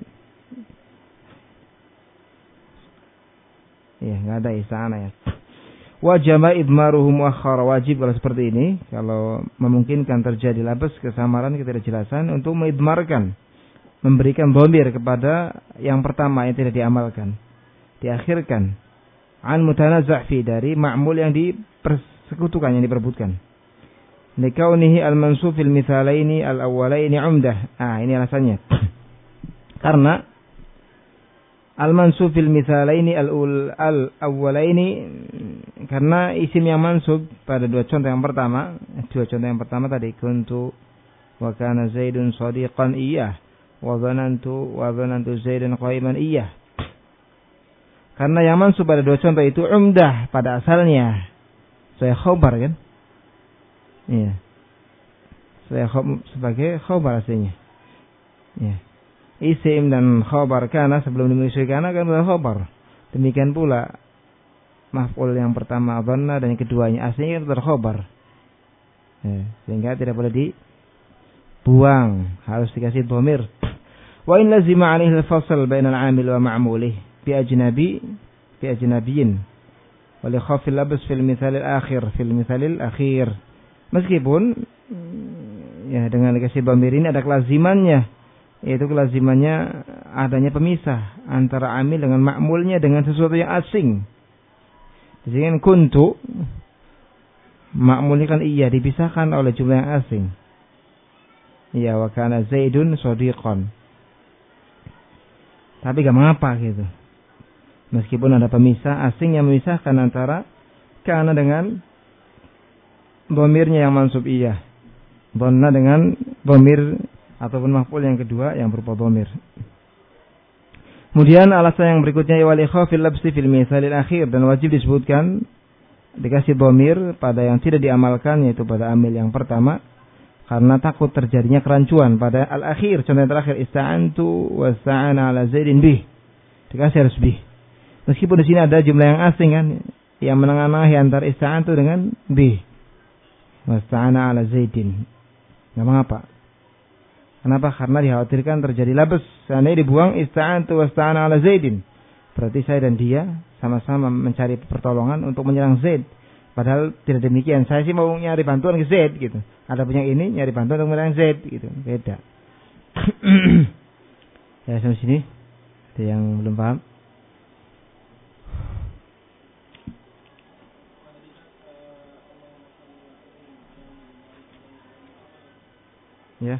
Iya, enggak ada istana ya. Wajama idmaruhu muakhkhar, wajib kalau seperti ini, kalau memungkinkan terjadi labas kesamaran ketidakjelasan untuk mengidmarkan, memberikan dhamir kepada yang pertama yang tidak diamalkan, diakhirkan. An mutanazah fi, dari ma'mul yang dipersekutukan, yang diperbutkan. Likaunihi al-mansub fil mithalaini al-awwalaini umdah. Ah, ini alasannya. Karena al-mansub fil mithalaini al-awwalaini, karena isim yang mansub pada dua contoh yang pertama, dua contoh yang pertama tadi kuntu wa kana Zaidun shadiqan iyyah wa dhanantu wa dhanantu Zaidan qa'iman iyyah. Karena yang mansub pada dua contoh itu umdah pada asalnya. Saya khobar kan? Iya. Sebagai khobar aslinya. Ya. Isim dan khobar kana sebelum dimiliki kana kan adalah khobar. Demikian pula maf'ul yang pertama dhanna dan yang keduanya aslinya itu khobar. Ya. Sehingga tidak boleh dibuang, harus dikasih dhamir. Wa in lazima 'alaihi al-fasl baina al-'amil wa ma'mulih bi ajnabi bi ajnabiyyin wa li khafil labs fil mithal al-akhir fil mithal al-akhir. Meskipun ya dengan dikasih dhamir ini ada kelazimannya, yaitu kelazimannya adanya pemisah antara amil dengan ma'mulnya dengan sesuatu yang asing. Di sini kuntu ma'mulnya kan iya dipisahkan oleh jumlah yang asing. Ya wa kana Zaidun shadiqan. Tapi gak mengapa gitu. Meskipun ada pemisah asing yang memisahkan antara kana dengan dhamirnya yang mansub iya. Dhanna dengan dhamir ataupun maf'ul yang kedua yang berupa dhamir. Kemudian alasan yang berikutnya wal ikhafil labsi fil mithalil akhir, dan wajib disebutkan dikasih dhamir pada yang tidak diamalkan, yaitu pada amil yang pertama, karena takut terjadinya kerancuan pada al-akhir. Contoh yang terakhir ista'antu wasta'ana ala Zaidin bih, dikasih harus bih. Meskipun di sini ada jumlah yang asing kan, yang menengahi antara ista'antu dengan bih. Wasta'ana ala Zaidin. Enggak mengapa. Kenapa? Karena dikhawatirkan terjadi labas. Seandainya dibuang ista'antu wasta'ana ala Zaidin, berarti saya dan dia sama-sama mencari pertolongan untuk menyerang Zaid. Padahal tidak demikian. Saya sih mau nyari bantuan ke Zaid gitu. Ada punya ini nyari bantuan untuk menyerang Zaid gitu. Beda. Ya sampai sini. Ada yang belum paham? Ya.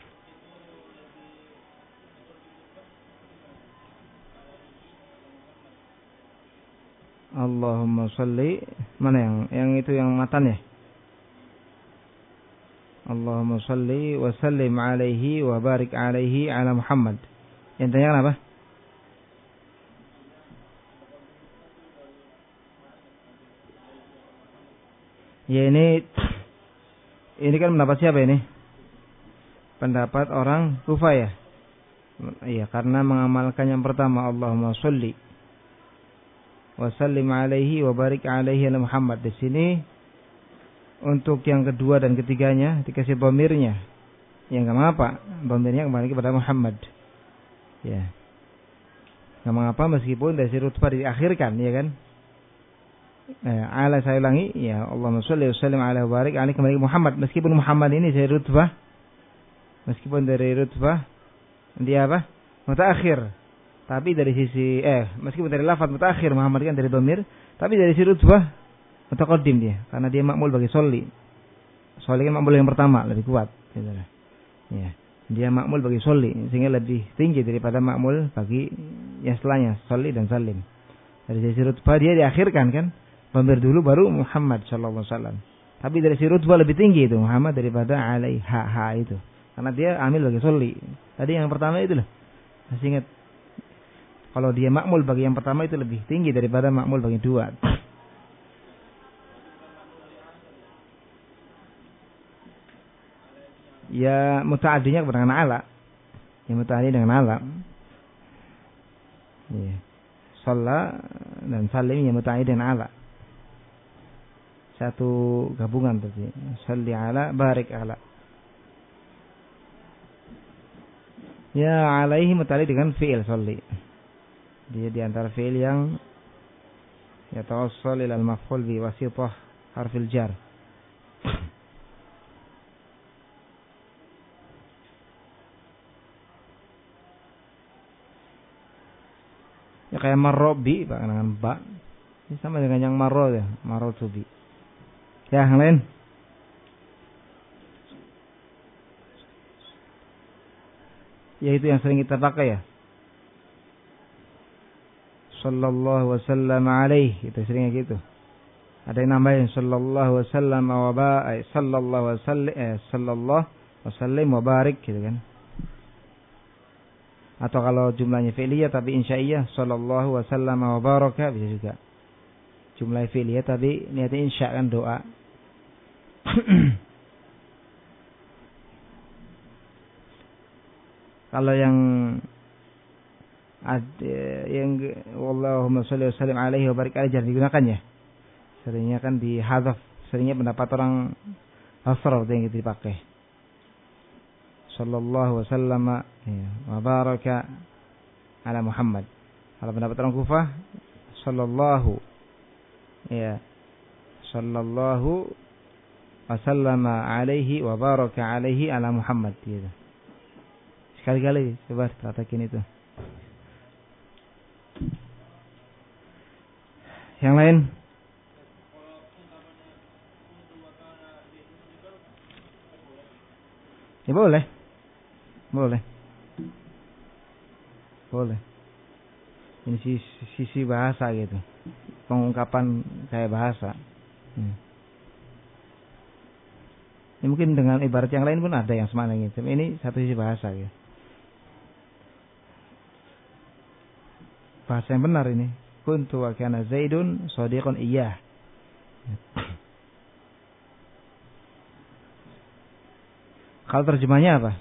Allahumma sholli, mana yang yang itu yang matan ya? Allahumma sholli wa sallim alaihi wa barik alaihi ala Muhammad. Yang tanya kenapa? Ya ini ini kan pendapat siapa ini? Pendapat orang Kufah ya? Iya, karena mengamalkan yang pertama Allahumma sholli wa sallim alaihi wa barik alaihi ala Muhammad. Di sini untuk yang kedua dan ketiganya dikasih dhamirnya. Ya enggak mengapa, dhamirnya kembali kepada Muhammad. Ya. Enggak mengapa meskipun dari rutbah diakhirkan, ya kan? Eh, ala saya ulangi, ya Allahumma sholli wa sallim ala wa barik alaihi kembali Muhammad. Meskipun Muhammad ini dari rutbah, meskipun dari rutbah dia apa? Mutaakhir. Tapi dari sisi eh meskipun dari lafaz mutaakhir Muhammad kan dari dhamir, tapi dari sisi rutbah mutaqaddim dia, karena dia makmul bagi sholli. Sholli kan makmul yang pertama, lebih kuat gitu. Ya. Dia makmul bagi sholli sehingga lebih tinggi daripada makmul bagi yang setelahnya, sholli dan salim. Dari sisi rutbah dia diakhirkan kan, dhamir dulu baru Muhammad sallallahu alaihi wasallam. Tapi dari sisi rutbah lebih tinggi itu Muhammad daripada alaiha ha itu. Karena dia amil bagi sholli. Tadi yang pertama itu loh. Masih ingat? Kalau dia makmul bagi yang pertama itu lebih tinggi daripada makmul bagi dua. Ya muta'addinya dengan ala. Ya muta'addi dengan ala. Ya. Shalla dan salim ya muta'addi dengan ala. Satu gabungan tadi. Shalli ala, barik ala. Ya alaihi muta'addi dengan fi'il shalli. Dia di antara fi'il yang yatawassal ila al-maf'ul bi wasithah harfil jar. Ya kayak marrobi Pak, dengan ba. Ini sama dengan yang marro ya, marro tubi. Ya, yang lain. Ya itu yang sering kita pakai ya. Sallallahu wasallam alaih, itu seringnya gitu. Ada yang nambahin sallallahu wasallam wa ba, eh, sallallahu wasallim, eh, sallallahu wasallim wa barik gitu kan. Atau kalau jumlahnya fi'liyah tapi insya'iyah sallallahu wasallam wa baraka bisa juga. Jumlah fi'liyah tapi niatnya insya kan doa. Kalau yang ad, yang Allahumma sholli wa sallim alaihi wa barik alaihi jarang digunakan ya. Seringnya kan dihadzaf, seringnya pendapat orang asrar yang dipakai. Sallallahu wasallam ya, wa baraka ala Muhammad. Kalau pendapat orang Kufah sallallahu ya sallallahu wasallama alaihi wa baraka alaihi ala Muhammad gitu. Sekali-kali coba perhatikan itu. Yang lain? Ya boleh. Boleh. Boleh. Ini sisi, sisi bahasa gitu. Pengungkapan kayak bahasa. Hmm. Ya, mungkin dengan ibarat yang lain pun ada yang semana gitu. Ini satu sisi bahasa gitu. Bahasa yang benar ini. Kuntu wa kana Zaidun shadiqun iyyah. Kalau terjemahnya apa?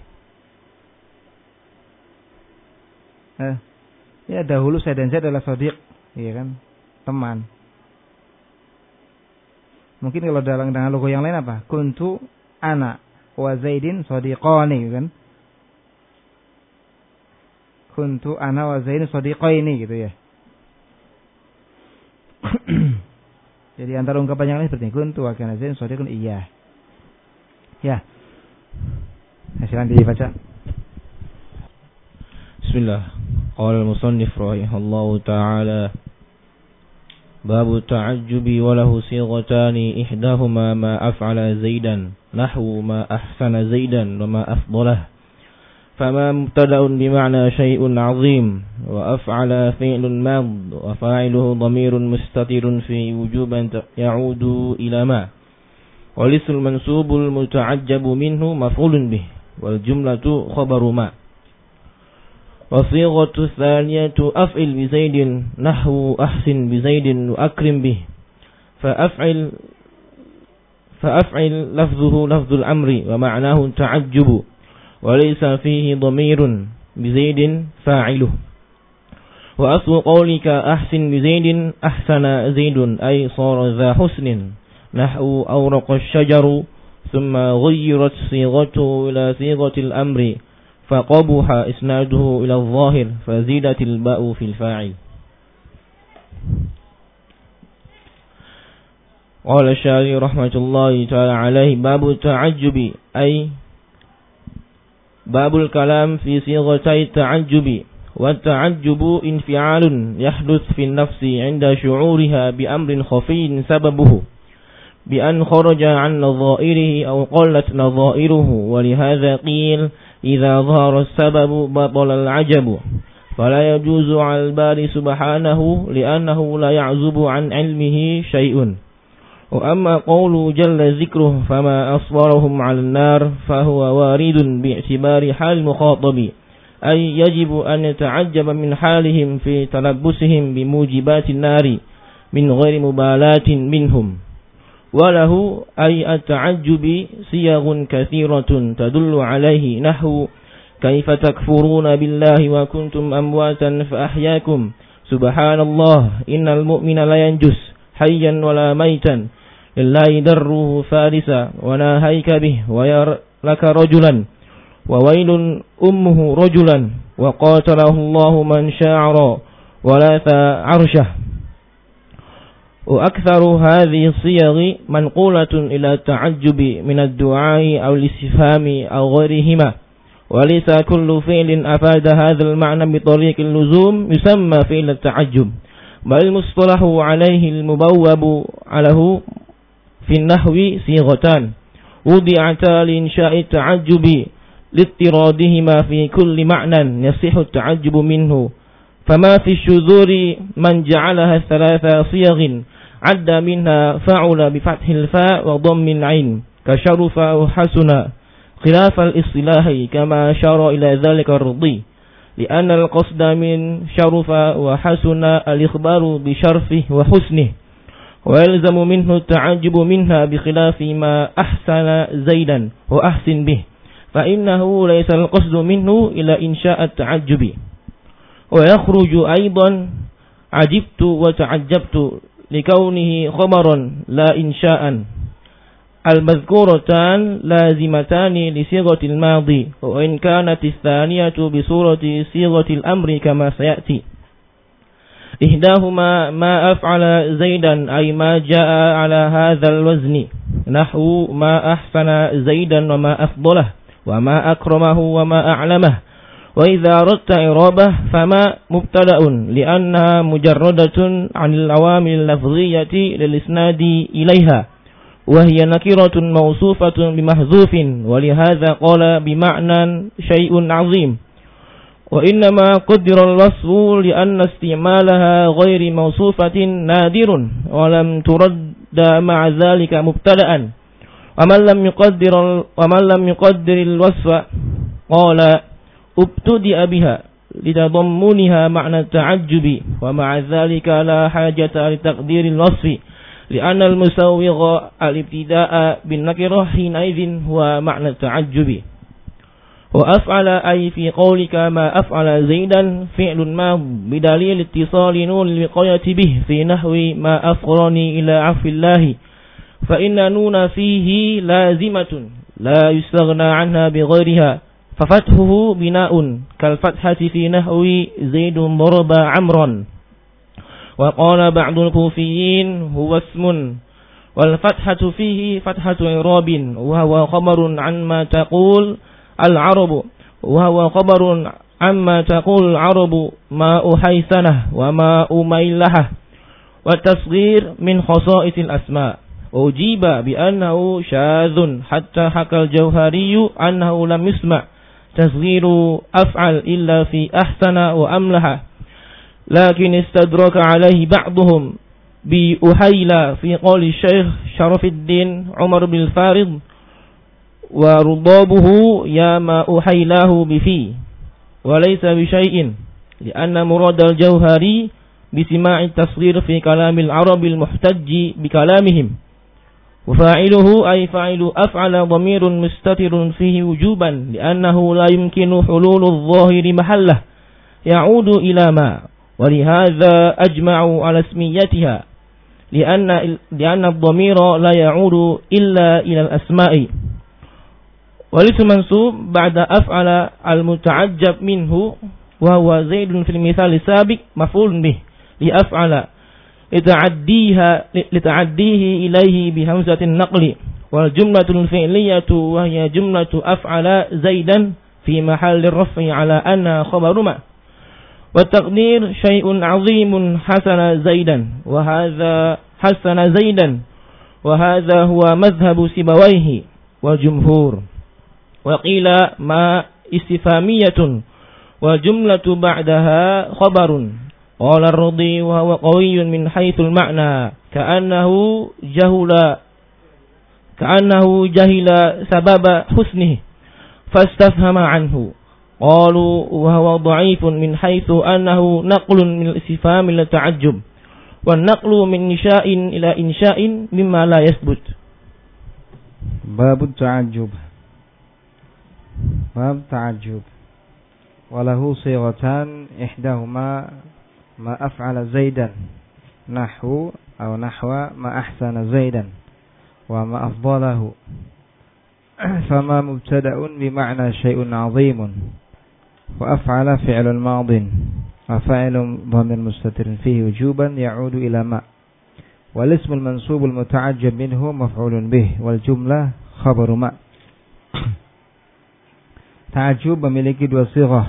Eh, ya dahulu saya dan Zaid adalah shadiq, iya kan? Teman. Mungkin kalau dalam dengan logo yang lain apa? Kuntu ana wa Zaidin shadiqani kan? Kuntu ana wa Zaidin shadiqaini gitu ya. Jadi antara ungkapan yang lain seperti kuntu wa kana Zaidun shadiqun iyyah. Ya. Silakan dibaca. Bismillah. Qala al-musannif rahimahullahu ta'ala babu ta'ajjubi wa lahu sighatani ihdahuma ma af'ala Zaidan nahwu ma ahsana Zaidan wa ma afdalah fama mubtada'un bima'na syai'un 'azim wa af'ala fi'lun mad wa fa'iluhu dhamirun mustatirun fi wujuban ya'udu ila ma wal ismul mansubul muta'ajjabu minhu maf'ulun bih wal jumlatu khabaru ma wa sighatu thaniyatu af'il bi Zaidin nahwu ahsin bi Zaidin wa akrim bih fa af'il fa af'il lafzuhu lafzul amri wa ma'nahu ta'ajjubu wa laysa fihi dhamirun bi Zaidin fa'iluhu wa aslu qawlika ahsin bi Zaidin ahsana Zaidun ay sara dha husnin nahwu awraqa asy-syajaru thumma ghayyirat sighatuhu ila sighatil amri faqabaha isnaduhu ila adh-dhahir fazidatil ba'u fil fa'il. Qala Syari rahmatullahi ta'ala alaihi babu ta'ajjubi ay babul kalam fi sighatai ta'ajjubi wa ta'ajjubu infi'alun yahduth fi an-nafsi 'inda syu'uriha bi amrin khafiyyin sababuhu بأن خرج عن نظائره أو قلت نظائره ولهذا قيل إذا ظهر السبب بطل العجب فلا يجوز على الباري سبحانه لأنه لا يعزب عن علمه شيء وأما قوله جل ذكره فما أصبرهم على النار فهو وارد باعتبار حال المخاطب أي يجب أن يتعجب من حالهم في تلبسهم بموجبات النار من غير مبالاة منهم وله أي التعجب صيغ كثيرة تدل عليه نحو كيف تكفرون بالله وكنتم أمواتا فأحياكم سبحان الله إن المؤمن لا ينجس حيا ولا ميتا لله دره فارسا وناهيك به وير لك رجلا وويل أمه رجلا وقاتله الله من شاعر ولاث عرشه وأكثر هذه الصيغ منقولة إلى التعجب من الدعاء أو الاستفهام أو غيرهما وليس كل فعل أفاد هذا المعنى بطريق اللزوم يسمى فعل التعجب بل المصطلح عليه المبوب له في النحو صيغتان وضعتا لإنشاء التعجب لاضطرادهما في كل معنى يصح التعجب منه فما في الشذور من جعلها ثلاث صيغ عد منها فعل بفتح الفاء وضم العين كشرف وحسن خلاف الاصطلاح كما أشار إلى ذلك الرضي لأن القصد من شرف وحسن الإخبار بشرفه وحسنه ويلزم منه التعجب منها بخلاف ما أحسن زيدا وأحسن به فإنه ليس القصد منه إلى إنشاء التعجب. ويخرج أيضا عجبت وتعجبت لكونه خبرا لا إنشاء. المذكورتان لازمتان لصيغة الماضي، وإن كانت الثانية بصورة صيغة الأمر كما سيأتي. إحداهما ما أفعل زيدا أي ما جاء على هذا الوزن، نحو ما أحسن زيدا وما أفضله وما أكرمه وما أعلمه. وإذا أردت إعرابه فما مبتدأ لأنها مجردة عن العوامل اللفظية للإسناد إليها، وهي نكرة موصوفة بمحذوف، ولهذا قال بمعنى شيء عظيم. وإنما قدر الوصف لأن استعمالها غير موصوفة نادر، ولم ترد مع ذلك مبتدأ. ومن لم يقدر ومن لم يقدر الوصف قال ابتدأ بها لتضمنها معنى التعجب، ومع ذلك لا حاجة لتقدير الوصف، لأن المسوغ الابتداء بالنكرة حينئذ هو معنى التعجب. وأفعل أي في قولك ما أفعل زيدا فعل ما بدليل اتصال نون الوقاية به في نحو ما أفغرني إلى عفو الله، فإن نون فيه لازمة لا يستغنى عنها بغيرها، ففتحه بناء كالفتحة في نحو زيد ضرب عمرا. وقال بعض الكوفيين هو اسم، والفتحة فيه فتحة إعراب، وهو خبر عما تقول العرب وهو خبر عما تقول العرب ما أحيسنه وما أميلحه. والتصغير من خصائص الأسماء، وأجيب بأنه شاذ حتى حكى الجوهري أنه لم يسمع تصغير أفعل إلا في أحسن وأملح، لكن استدرك عليه بعضهم بأحيل في قول الشيخ شرف الدين عمر بن الفارض ورضابه يا ما أحيلاه بفي، وليس بشيء، لأن مراد الجوهري بسماع التصغير في كلام العرب المحتج بكلامهم. وفاعله أي فاعل أفعل ضمير مستتر فيه وجوبا، لأنه لا يمكن حلول الظاهر محله يعود إلى ما، ولهذا أجمعوا على اسميتها، لأن, لأن الضمير لا يعود إلا إلى الأسماء. والاسم منصوب بعد أفعل المتعجب منه، وهو زيد في المثال السابق مفعول به لأفعل لتعديها لتعديه إليه بهمزة النقل. والجملة الفعلية وهي جملة أفعل زيدا في محل الرفع على أنها خبر ما. والتقدير شيء عظيم حسن زيدا، وهذا حسن زيدا، وهذا هو مذهب سيبويه والجمهور. وقيل ما استفهامية والجملة بعدها خبر. قال الرضي وهو قوي من حيث المعنى، كأنه جهل كأنه جهل سبب حسنه فاستفهم عنه. قالوا وهو ضعيف من حيث أنه نقل من الاستفهام إلى التعجب، والنقل من إنشاء إلى إنشاء مما لا يثبت. باب التعجب. باب التعجب وله صيغتان، إحداهما ما أفعل زيدا نحو أو نحو ما أحسن زيدا وما أفضله. فما مبتدأ بمعنى شيء عظيم، وأفعل فعل الماض، وفاعل ضمير مستتر فيه وجوبا يعود إلى ما. والاسم المنصوب المتعجب منه مفعول به، والجملة خبر ما. Ta'ajub memiliki dua sighah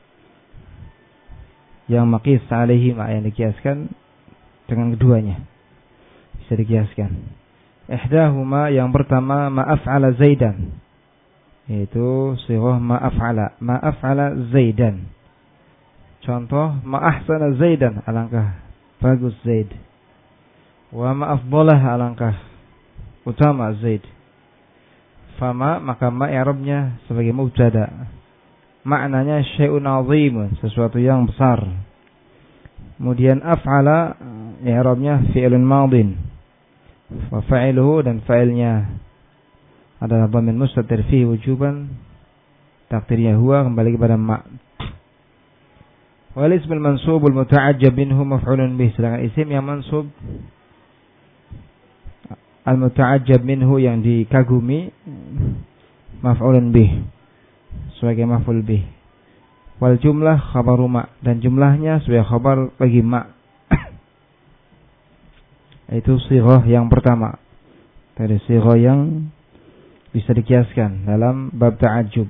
yang maqis alaihi, yang dikiaskan dengan keduanya, bisa dikiaskan. Ihdahuma, yang pertama ma af'ala zaidan, yaitu sighah ma af'ala ma af'ala zaidan. Contoh ma ahsana zaidan, alangkah bagus Zaid. Wa ma afdalah, alangkah utama Zaid. Fama, maka ma i'rabnya sebagai mubtada, maknanya syai'un 'azimun, sesuatu yang besar. Kemudian af'ala i'rabnya fi'lun madin, wa fa'iluhu, dan fa'ilnya adalah dhamir mustatir fihi wujuban takdirnya huwa kembali kepada ma. Wal ismul mansubul muta'ajjab minhu maf'ulun bih. Sedangkan isim yang mansub al muta'ajjab minhu yang dikagumi maf'ulun bih sebagai maf'ul bih. Wal jumlah khabaru ma, dan jumlahnya sebagai khabar bagi ma. Itu sighah yang pertama dari sighah yang bisa dikiaskan dalam bab ta'ajjub.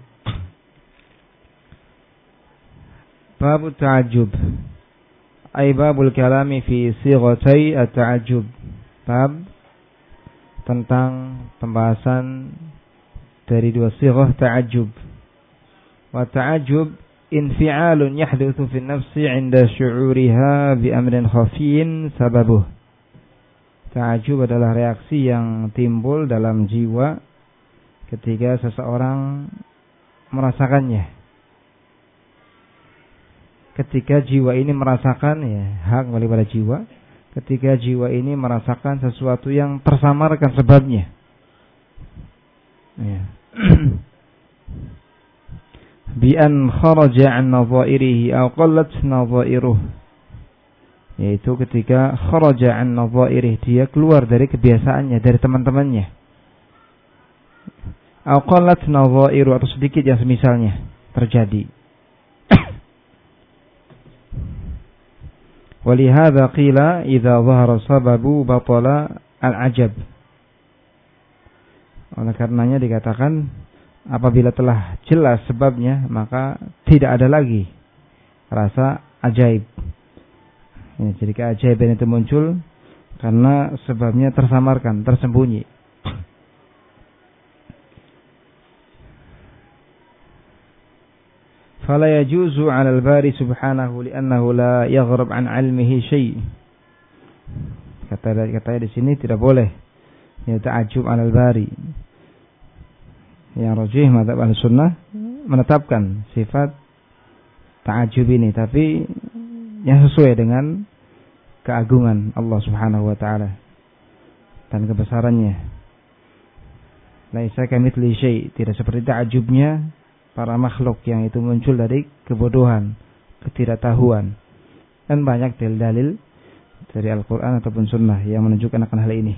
Bab ta'ajjub ay babul kalami fi sighatai at-ta'ajjub. Bab tentang pembahasan dari dua sighah ta'ajjub. Wa ta'ajjub infi'alun yahdutsu fi nafsi 'inda syu'uriha bi amrin khafiyyin sababuh. Ta'ajjub adalah reaksi yang timbul dalam jiwa ketika seseorang merasakannya. Ketika jiwa ini merasakan, ya, hak kembali pada jiwa. Ketika jiwa ini merasakan sesuatu yang tersamarkan sebabnya. Ya. Bi an kharaja an nadhairihi aw qallat nadhairuh. Yaitu ketika kharaja an nadhairihi, dia keluar dari kebiasaannya, dari teman-temannya. Aw qallat nadhairuh, atau sedikit yang semisalnya terjadi. Walihada qila idza dhahara sababu batala al-ajab. Oleh karenanya dikatakan apabila telah jelas sebabnya maka tidak ada lagi rasa ajaib. Ya, jadi keajaiban itu muncul karena sebabnya tersamarkan, tersembunyi. Fala yajuzu 'ala al-bari subhanahu li'annahu la yaghrab 'an 'ilmihi syai'. Kata katanya di sini tidak boleh ya ta'ajjub 'ala al-bari. Yang rajih mazhab Ahlussunnah menetapkan sifat ta'ajjub ini, tapi yang sesuai dengan keagungan Allah Subhanahu wa taala dan kebesarannya. Laisa kamitsli syai', tidak seperti ta'ajjubnya para makhluk yang itu muncul dari kebodohan, ketidaktahuan. Dan banyak dalil-dalil dari Al-Quran ataupun Sunnah yang menunjukkan akan hal ini.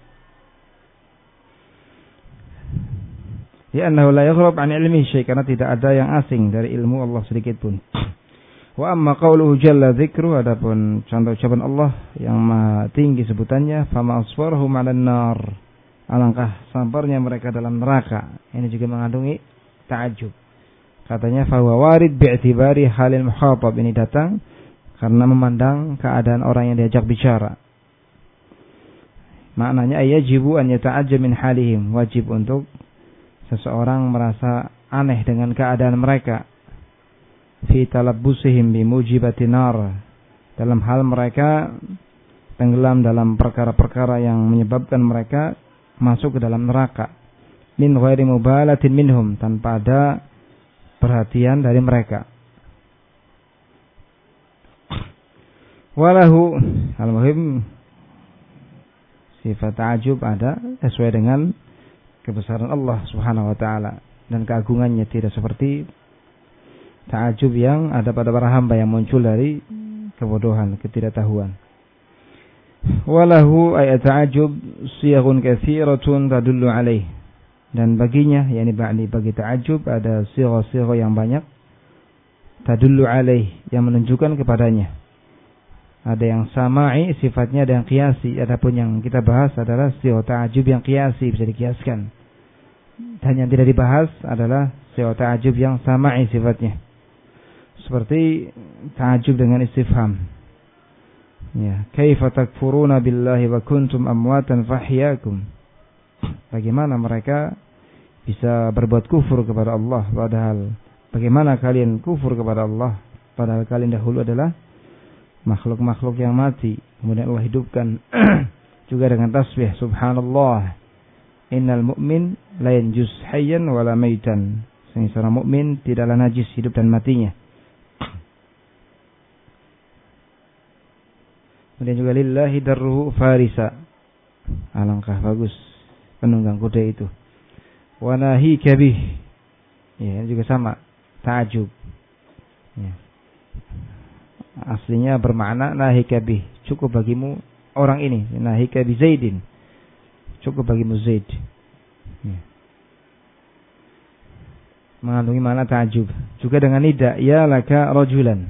Ya annahu la yaghrab an ilmi syai', karena tidak ada yang asing dari ilmu Allah sedikit pun. Wa amma qauluhu jalla dzikru, adapun contoh ucapan Allah yang maha tinggi sebutannya, fama asfarhum 'alan nar, alangkah sabarnya mereka dalam neraka. Ini juga mengandungi ta'ajjub. Katanya fahuwa warid bi'tibari halil muhatab, ini datang karena memandang keadaan orang yang diajak bicara. Maknanya ayajibu an yata'ajjab min halihim, wajib untuk seseorang merasa aneh dengan keadaan mereka. Fi talabbusihim bi mujibati nar, dalam hal mereka tenggelam dalam perkara-perkara yang menyebabkan mereka masuk ke dalam neraka. Min ghairi mubalatin minhum, tanpa ada perhatian dari mereka. Walahu, al-muhim sifat ta'ajub ada sesuai dengan kebesaran Allah Subhanahu wa taala dan keagungannya, tidak seperti ta'ajub yang ada pada para hamba yang muncul dari kebodohan, ketidaktahuan. Walahu ay ta'ajub siyaghun katsiratun tadullu alaih, dan baginya, yakni ba'ni bagi ta'ajub ada sirah-sirah yang banyak, tadullu alaih, yang menunjukkan kepadanya. Ada yang sama'i sifatnya, ada yang qiyasi. Adapun yang kita bahas adalah sirah ta'ajub yang qiyasi, bisa dikiaskan. Dan yang tidak dibahas adalah sirah ta'ajub yang sama'i sifatnya, seperti ta'ajub dengan istifham. Ya, kaifa takfuruna billahi wa kuntum amwatan fahyakum. Bagaimana mereka bisa berbuat kufur kepada Allah, padahal bagaimana kalian kufur kepada Allah padahal kalian dahulu adalah makhluk-makhluk yang mati, kemudian Allah hidupkan. Juga dengan tasbih subhanallah, innal mu'min la yanjus hayyan wala maitan, seorang mukmin tidaklah najis hidup dan matinya. Kemudian juga lillahi darruhu farisa, alangkah bagus penunggang kuda itu. Wa nahika bih, Ya, juga sama, ta'ajub. Ya. Aslinya bermakna nahika bih, cukup bagimu orang ini, nahika bi Zaidin, cukup bagimu Zaid. Ya. Mengandungi makna ta'ajub. Juga dengan nida, ya laka rajulan.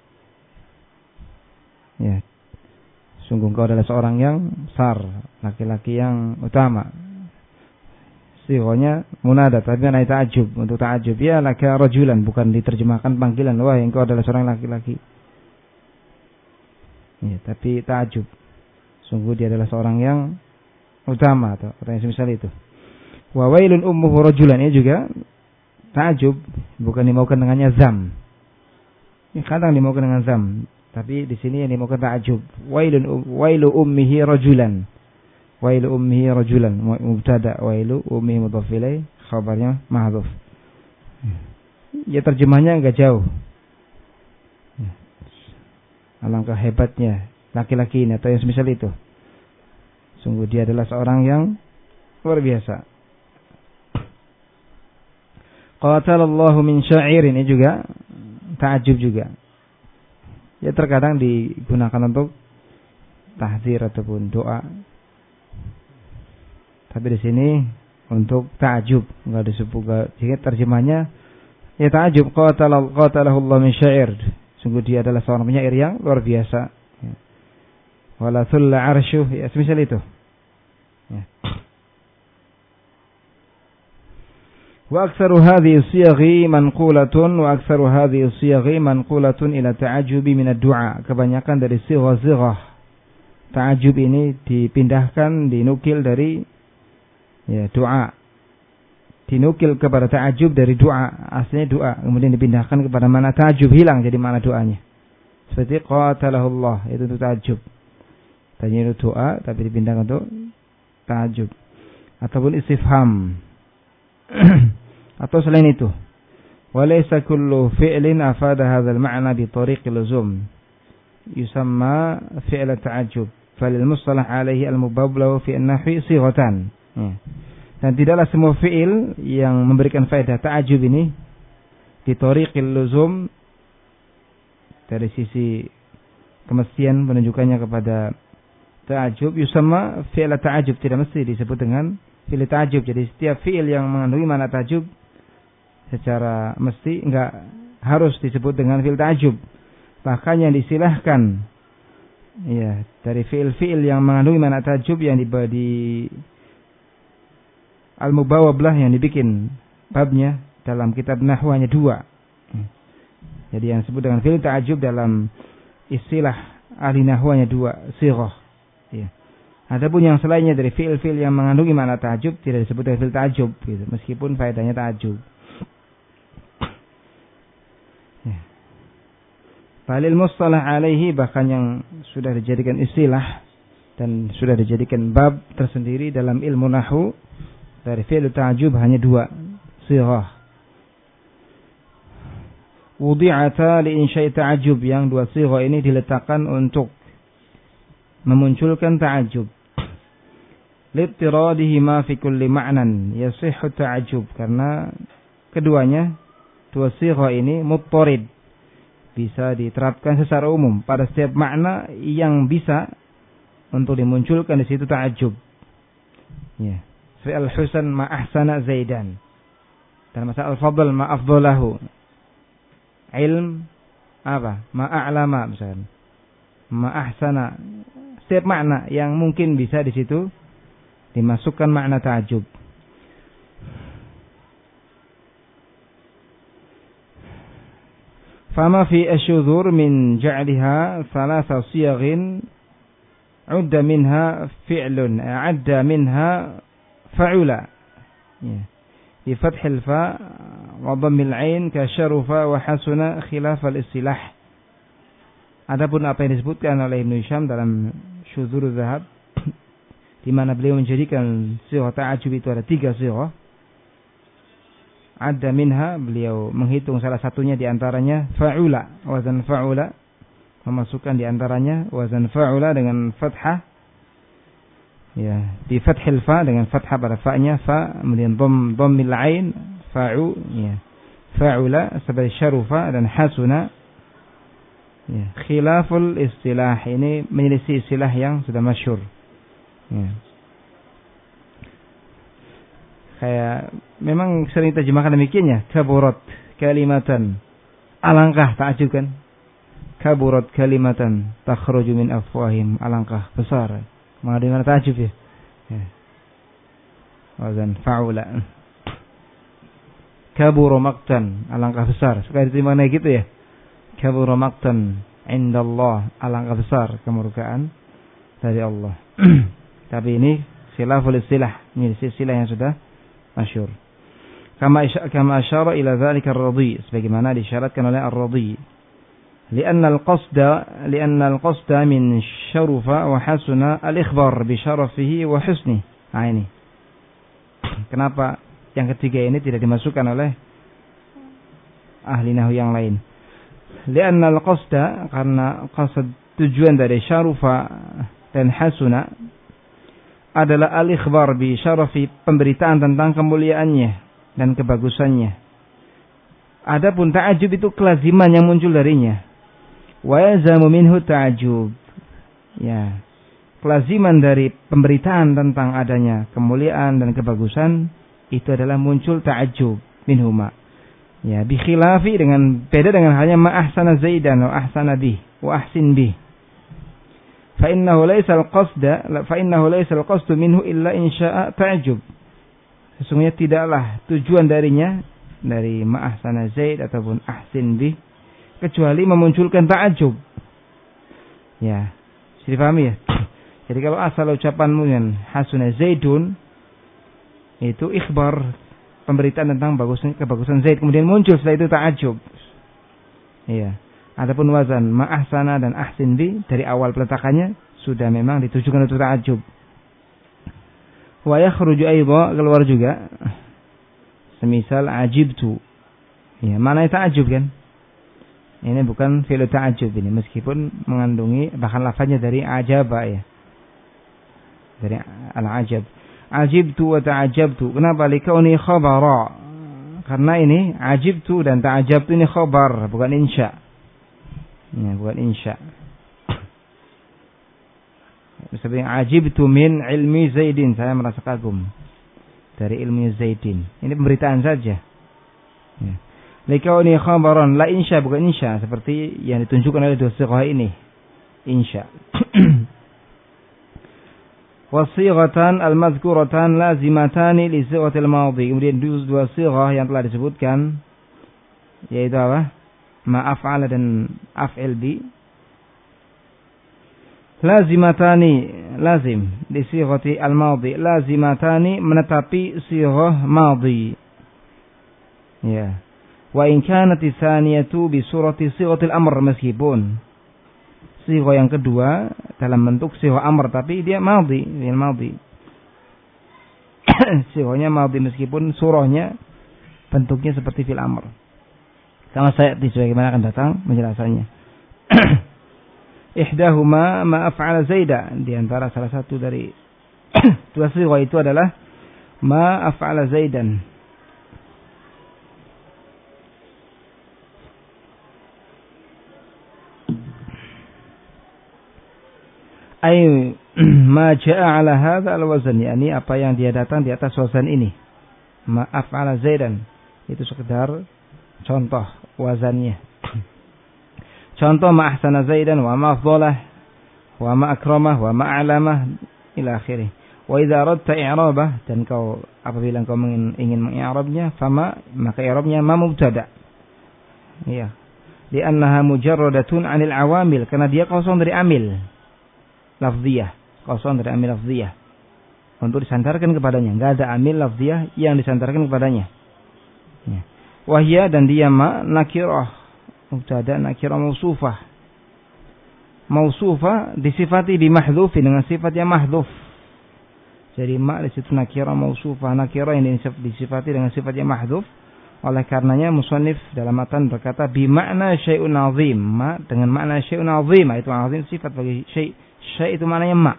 Ya. Sungguh engkau adalah seorang yang sar, laki-laki yang utama. Sigonya munada, tapi naik ta'ajub. Untuk ta'ajub, ya laka rajulan, bukan diterjemahkan panggilan, wah engkau adalah seorang laki-laki. Ya, tapi ta'ajub. Sungguh dia adalah seorang yang utama, atau yang semisal itu. Wa wailun ummuhu rajulan, ini juga ta'ajub, bukan dimaukan dengannya zam. Ini kadang dimaukan dengan zam, tapi di sini yang dimaukan ta'ajub. Wailun wailu ummihi rajulan. Wailu ummihi rajulan, mubtada, wailu ummihi mudhaf ilaih, khabarnya mahdhuf. Ya terjemahnya enggak jauh. Alangkah hebatnya laki-laki ini atau yang semisal itu. Sungguh dia adalah seorang yang luar biasa. Qatalallahu min sya'ir, ini juga ta'ajub juga. Ya terkadang digunakan untuk tahdzir ataupun doa. Tapi di sini untuk ta'ajub, enggak disebut. Jadi terjemahnya ya ta'ajub, qatalallahu qatalahu Allah min sya'ir. Sungguh dia adalah seorang penyair yang luar biasa. Wala thulla arsyuh, ya semisal itu. Ya. Wa aktsaru hadhihi siyaghi manqulatun wa aktsaru hadhihi siyaghi manqulatun ila ta'ajjubi min ad-du'a. Kebanyakan dari sighah-sighah ta'ajjub ini dipindahkan, dinukil dari ya doa. Dinukil kepada ta'ajub dari doa, aslinya doa, kemudian dipindahkan kepada mana ta'ajub, hilang jadi mana doanya. Seperti qatalahullah, itu untuk ta'ajub. Tadinya itu doa, tapi dipindahkan untuk ta'ajub. Ataupun istifham. Atau selain itu. Walaysa kullu fi'lin afada hadzal ma'na bi tariqi luzum. Yusamma fi'la ta'ajub. Falil mustalah alaihi al-mubablahu fi an-nahwi sighatan. Ya. Dan tidaklah semua fi'il yang memberikan faedah ta'ajub ini di tariqil luzum, dari sisi kemestian menunjukkannya kepada ta'ajub, yusamma fi'il ta'ajub, tidak mesti disebut dengan fi'il ta'ajub. Jadi setiap fi'il yang mengandungi makna ta'ajub secara mesti enggak harus disebut dengan fi'il ta'ajub. Bahkan yang disilahkan ya dari fi'il-fi'il yang mengandungi makna ta'ajub yang di, di Al-Mubawablah yang dibikin babnya dalam kitab Nahwu hanya dua. Jadi yang disebut dengan fi'il ta'ajub dalam istilah ahli Nahwu hanya dua, sighah. Ya. Adapun yang selainnya dari fi'il-fi'il yang mengandungi makna ta'ajub tidak disebut dengan fi'il ta'ajub, gitu, meskipun faedahnya ta'ajub. Ya. Balil mustalah alaihi, bahkan yang sudah dijadikan istilah dan sudah dijadikan bab tersendiri dalam ilmu nahwu, dari fi'il ta'ajub hanya dua sighah. Wudi'ata li insya'i ta'ajub, yang dua sighah ini diletakkan untuk memunculkan ta'ajub. Littiradihima fi kulli ma'nan yasihhu ta'ajub, karena keduanya dua sighah ini muttarid, bisa diterapkan secara umum pada setiap makna yang bisa untuk dimunculkan di situ ta'ajub. Ya. Fi'al husan ma ahsana Zaidan. Dan masalah al-fadl ma afdalahu. Ilm apa? Ma a'lama misalnya. Ma ahsana. Setiap makna yang mungkin bisa di situ dimasukkan makna ta'ajub. Fama fi asyudhur min ja'liha thalatha siyaghin udda minha fi'lun adda minha fa'ula, ya. Bi fathil fa wa dhammil ain ka syarufa wa hasuna khilaf al-istilah. Adapun apa yang disebutkan oleh Ibnu Hisham dalam Syudzurul Zahab, di mana beliau menjadikan sighah ta'ajub itu ada tiga sighah. Ada minha, beliau menghitung salah satunya di antaranya fa'ula, wazan fa'ula, memasukkan di antaranya wazan fa'ula dengan fathah. Ya, di fathil fa dengan fathah pada fa-nya, fa, kemudian dham dhammil ain, fa'u, ya. fa'ula sebagai syarufa dan hasuna. Ya, khilaful istilah ini menyelisih istilah yang sudah masyhur. Ya. Kayak memang sering terjemahkan demikian ya, kaburat kalimatan. Alangkah ta'ajub kan? Kaburat kalimatan takhruju min afwahim. Alangkah besar. Mengenai ta'ajub ya. Ya. Wazan fa'ula. Kabura maqtan, alangkah besar. Sekali diterima gitu ya. Kabura maqtan indallah, alangkah besar kemurkaan dari Allah. Tapi ini khilaful istilah, ini istilah yang sudah masyhur. Kama kama asyara ila dzalika ar-radhi, sebagaimana disyaratkan oleh ar-radhi. Lianna al-qasda lianna al-qasda min syarafa wa hasuna al-ikhbar bi syarafihi wa husni. Nah ini. Kenapa yang ketiga ini tidak dimasukkan oleh ahli nahwu yang lain? Lianna al-qasda, karena qasad tujuan dari syarufa dan hasuna adalah al-ikhbar bi syarafi, pemberitaan tentang kemuliaannya dan kebagusannya. Adapun ta'ajub itu kelaziman yang muncul darinya. Wa yazamu minhu ta'ajub. Ya, kelaziman dari pemberitaan tentang adanya kemuliaan dan kebagusan itu adalah muncul ta'ajub minhuma. Ya, bi khilafi, dengan beda dengan halnya ma ahsana zaidan wa ahsana bih wa ahsin bih. Fa innahu laysa al-qasda fa innahu laysa al-qasdu minhu illa in syaa'a ta'ajub. Sesungguhnya tidaklah tujuan darinya dari ma ahsana zaid ataupun ahsin bih kecuali memunculkan ta'ajub. Ya, bisa dipahami ya? Jadi kalau asal ucapanmu yang hasuna zaidun itu ikhbar, pemberitaan tentang bagusnya kebagusan Zaid, kemudian muncul setelah itu ta'ajub. Iya. Adapun wazan ma ahsana dan ahsin bi dari awal peletakannya sudah memang ditujukan untuk ta'ajub. Wa yakhruju aidha, keluar juga semisal ajibtu. Ya, mana ta'ajub kan? Ini bukan fi'il ta'ajub ini, meskipun mengandungi bahkan lafaznya dari ajaba ya. Dari al-ajab. Ajibtu wa ta'ajabtu. Kenapa? Likauni khabara. Karena ini ajibtu dan ta'ajabtu ini khabar, bukan insya. Ya, bukan insya. Seperti ajibtu min ilmi Zaidin, saya merasa kagum dari ilmu Zaidin. Ini pemberitaan saja. Ya. Likauni khabaran, la insya, bukan insya, seperti yang ditunjukkan oleh dua sighah ini. Insya. Wasighatan al-mazkuratan lazimatani li sighatil madhi. Kemudian dua sighah yang telah disebutkan, yaitu apa? Ma af'ala dan af'il bi. Lazimatani, lazim di sighati al-madhi. Lazimatani, menetapi sighah madhi. Ya. Wa in kanat tsaniyatu bi surati sighatil amr, meskipun sighah yang kedua dalam bentuk sighah amr tapi dia madhi, fi'il madhi. Sighahnya madhi meskipun surahnya bentuknya seperti fi'il amr. Sama saya di sebagaimana akan datang penjelasannya. Ihdahuma ma af'ala Zaida, di antara salah satu dari dua sighah itu adalah ma af'ala Zaidan. Ay ma jaa ala hadza al-wazn, yakni apa yang dia datang di atas wazan ini. Ma af'ala Zaidan, itu sekedar contoh wazannya. Contoh ma ahsana Zaidan wa ma afdalah wa ma akramah wa ma a'lamah ila akhirih. Wa idza aradta i'rabah, dan kau apabila kau ingin, ingin mengi'rabnya, fama, maka i'rabnya ma mubtada. Iya. Li'annaha mujarradatun 'anil awamil, karena dia kosong dari amil lafziyah, kosong dari amil lafziyah untuk disandarkan kepadanya. Enggak ada amil lafziyah yang disandarkan kepadanya. Ya. Wahya, dan dia ma nakirah, mubtada nakirah mausufah. Mausufah disifati bi mahdhufin, dengan sifat yang mahdhuf. Jadi ma di situ nakirah mausufah, nakirah yang disifati dengan sifat yang mahdhuf. Oleh karenanya musannif dalam matan berkata bi makna syai'un azim, ma dengan makna syai'un azim, itu azim sifat bagi syai'. Syai' itu maknanya ma.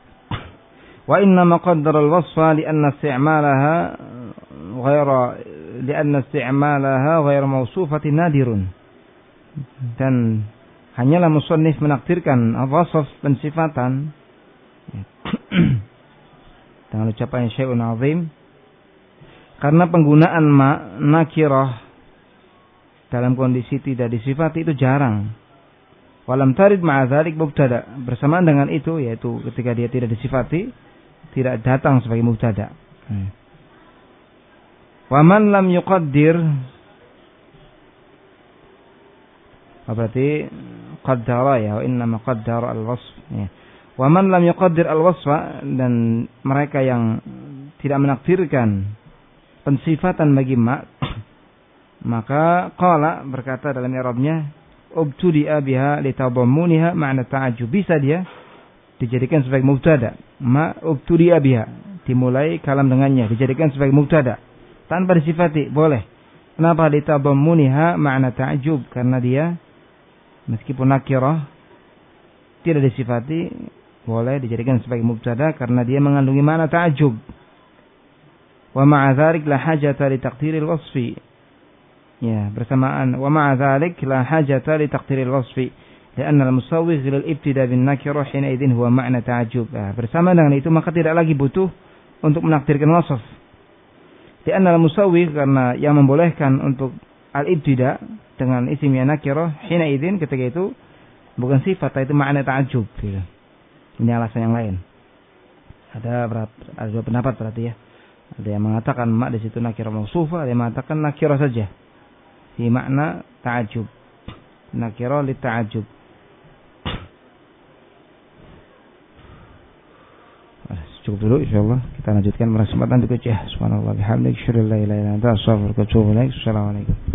Wa inna ma qaddara al-wasfa li anna isti'malaha ghaira li'anna isti'malaha ghairu mawsufatin nadirun. Dan hanyalah musannif menakdirkan wasf pensifatan dengan ucapan syai'un azim karena penggunaan ma nakirah dalam kondisi tidak disifati itu jarang. Walam tarid ma'a dzalik mubtada. Bersamaan dengan itu yaitu ketika dia tidak disifati tidak datang sebagai mubtada. Hmm. Wa man lam yuqaddir, berarti qaddara ya, wa inna ma qaddara al-wasf ya. Wa man lam yuqaddir al-wasfa, dan mereka yang tidak menakdirkan pensifatan bagi ma, maka qala berkata dalam i'rabnya ubtudi'a biha litadammuniha ma'na ta'ajjub. Bisa dia dijadikan sebagai mubtada. Ma ubtudi'a biha, dimulai kalam dengannya, dijadikan sebagai mubtada tanpa disifati, boleh. Kenapa? Litadammuniha ma'na ta'ajjub, karena dia meskipun nakirah tidak disifati, boleh dijadikan sebagai mubtada karena dia mengandungi makna ta'ajjub. Wa ma'a dzalik la hajata li taqdiril wasfi. Ya, bersamaan wa ma'a dzalik la hajata li taqdiril wasfi, karena al-musawwigh lil ibtida bin nakirah hina idzin huwa makna ta'ajjub. Nah, bersama dengan itu maka tidak lagi butuh untuk menakdirkan wasf. Karena al-musawwigh, karena yang membolehkan untuk al-ibtida dengan isim yang nakirah hina idzin ketika itu bukan sifat, itu makna ta'ajjub gitu. Ini alasan yang lain. Ada berapa, ada dua pendapat berarti ya. Ada yang mengatakan mak di situ nakirah mausufah, ada yang mengatakan nakirah saja di makna ta'ajjub. Nakirah li ta'ajjub. Cukup dulu insyaallah. Kita lanjutkan pada kesempatan berikutnya. Subhanallah bihamdihi, asyhadu an la ilaha illa anta, astaghfiruka wa atubu ilaik. Assalamualaikum.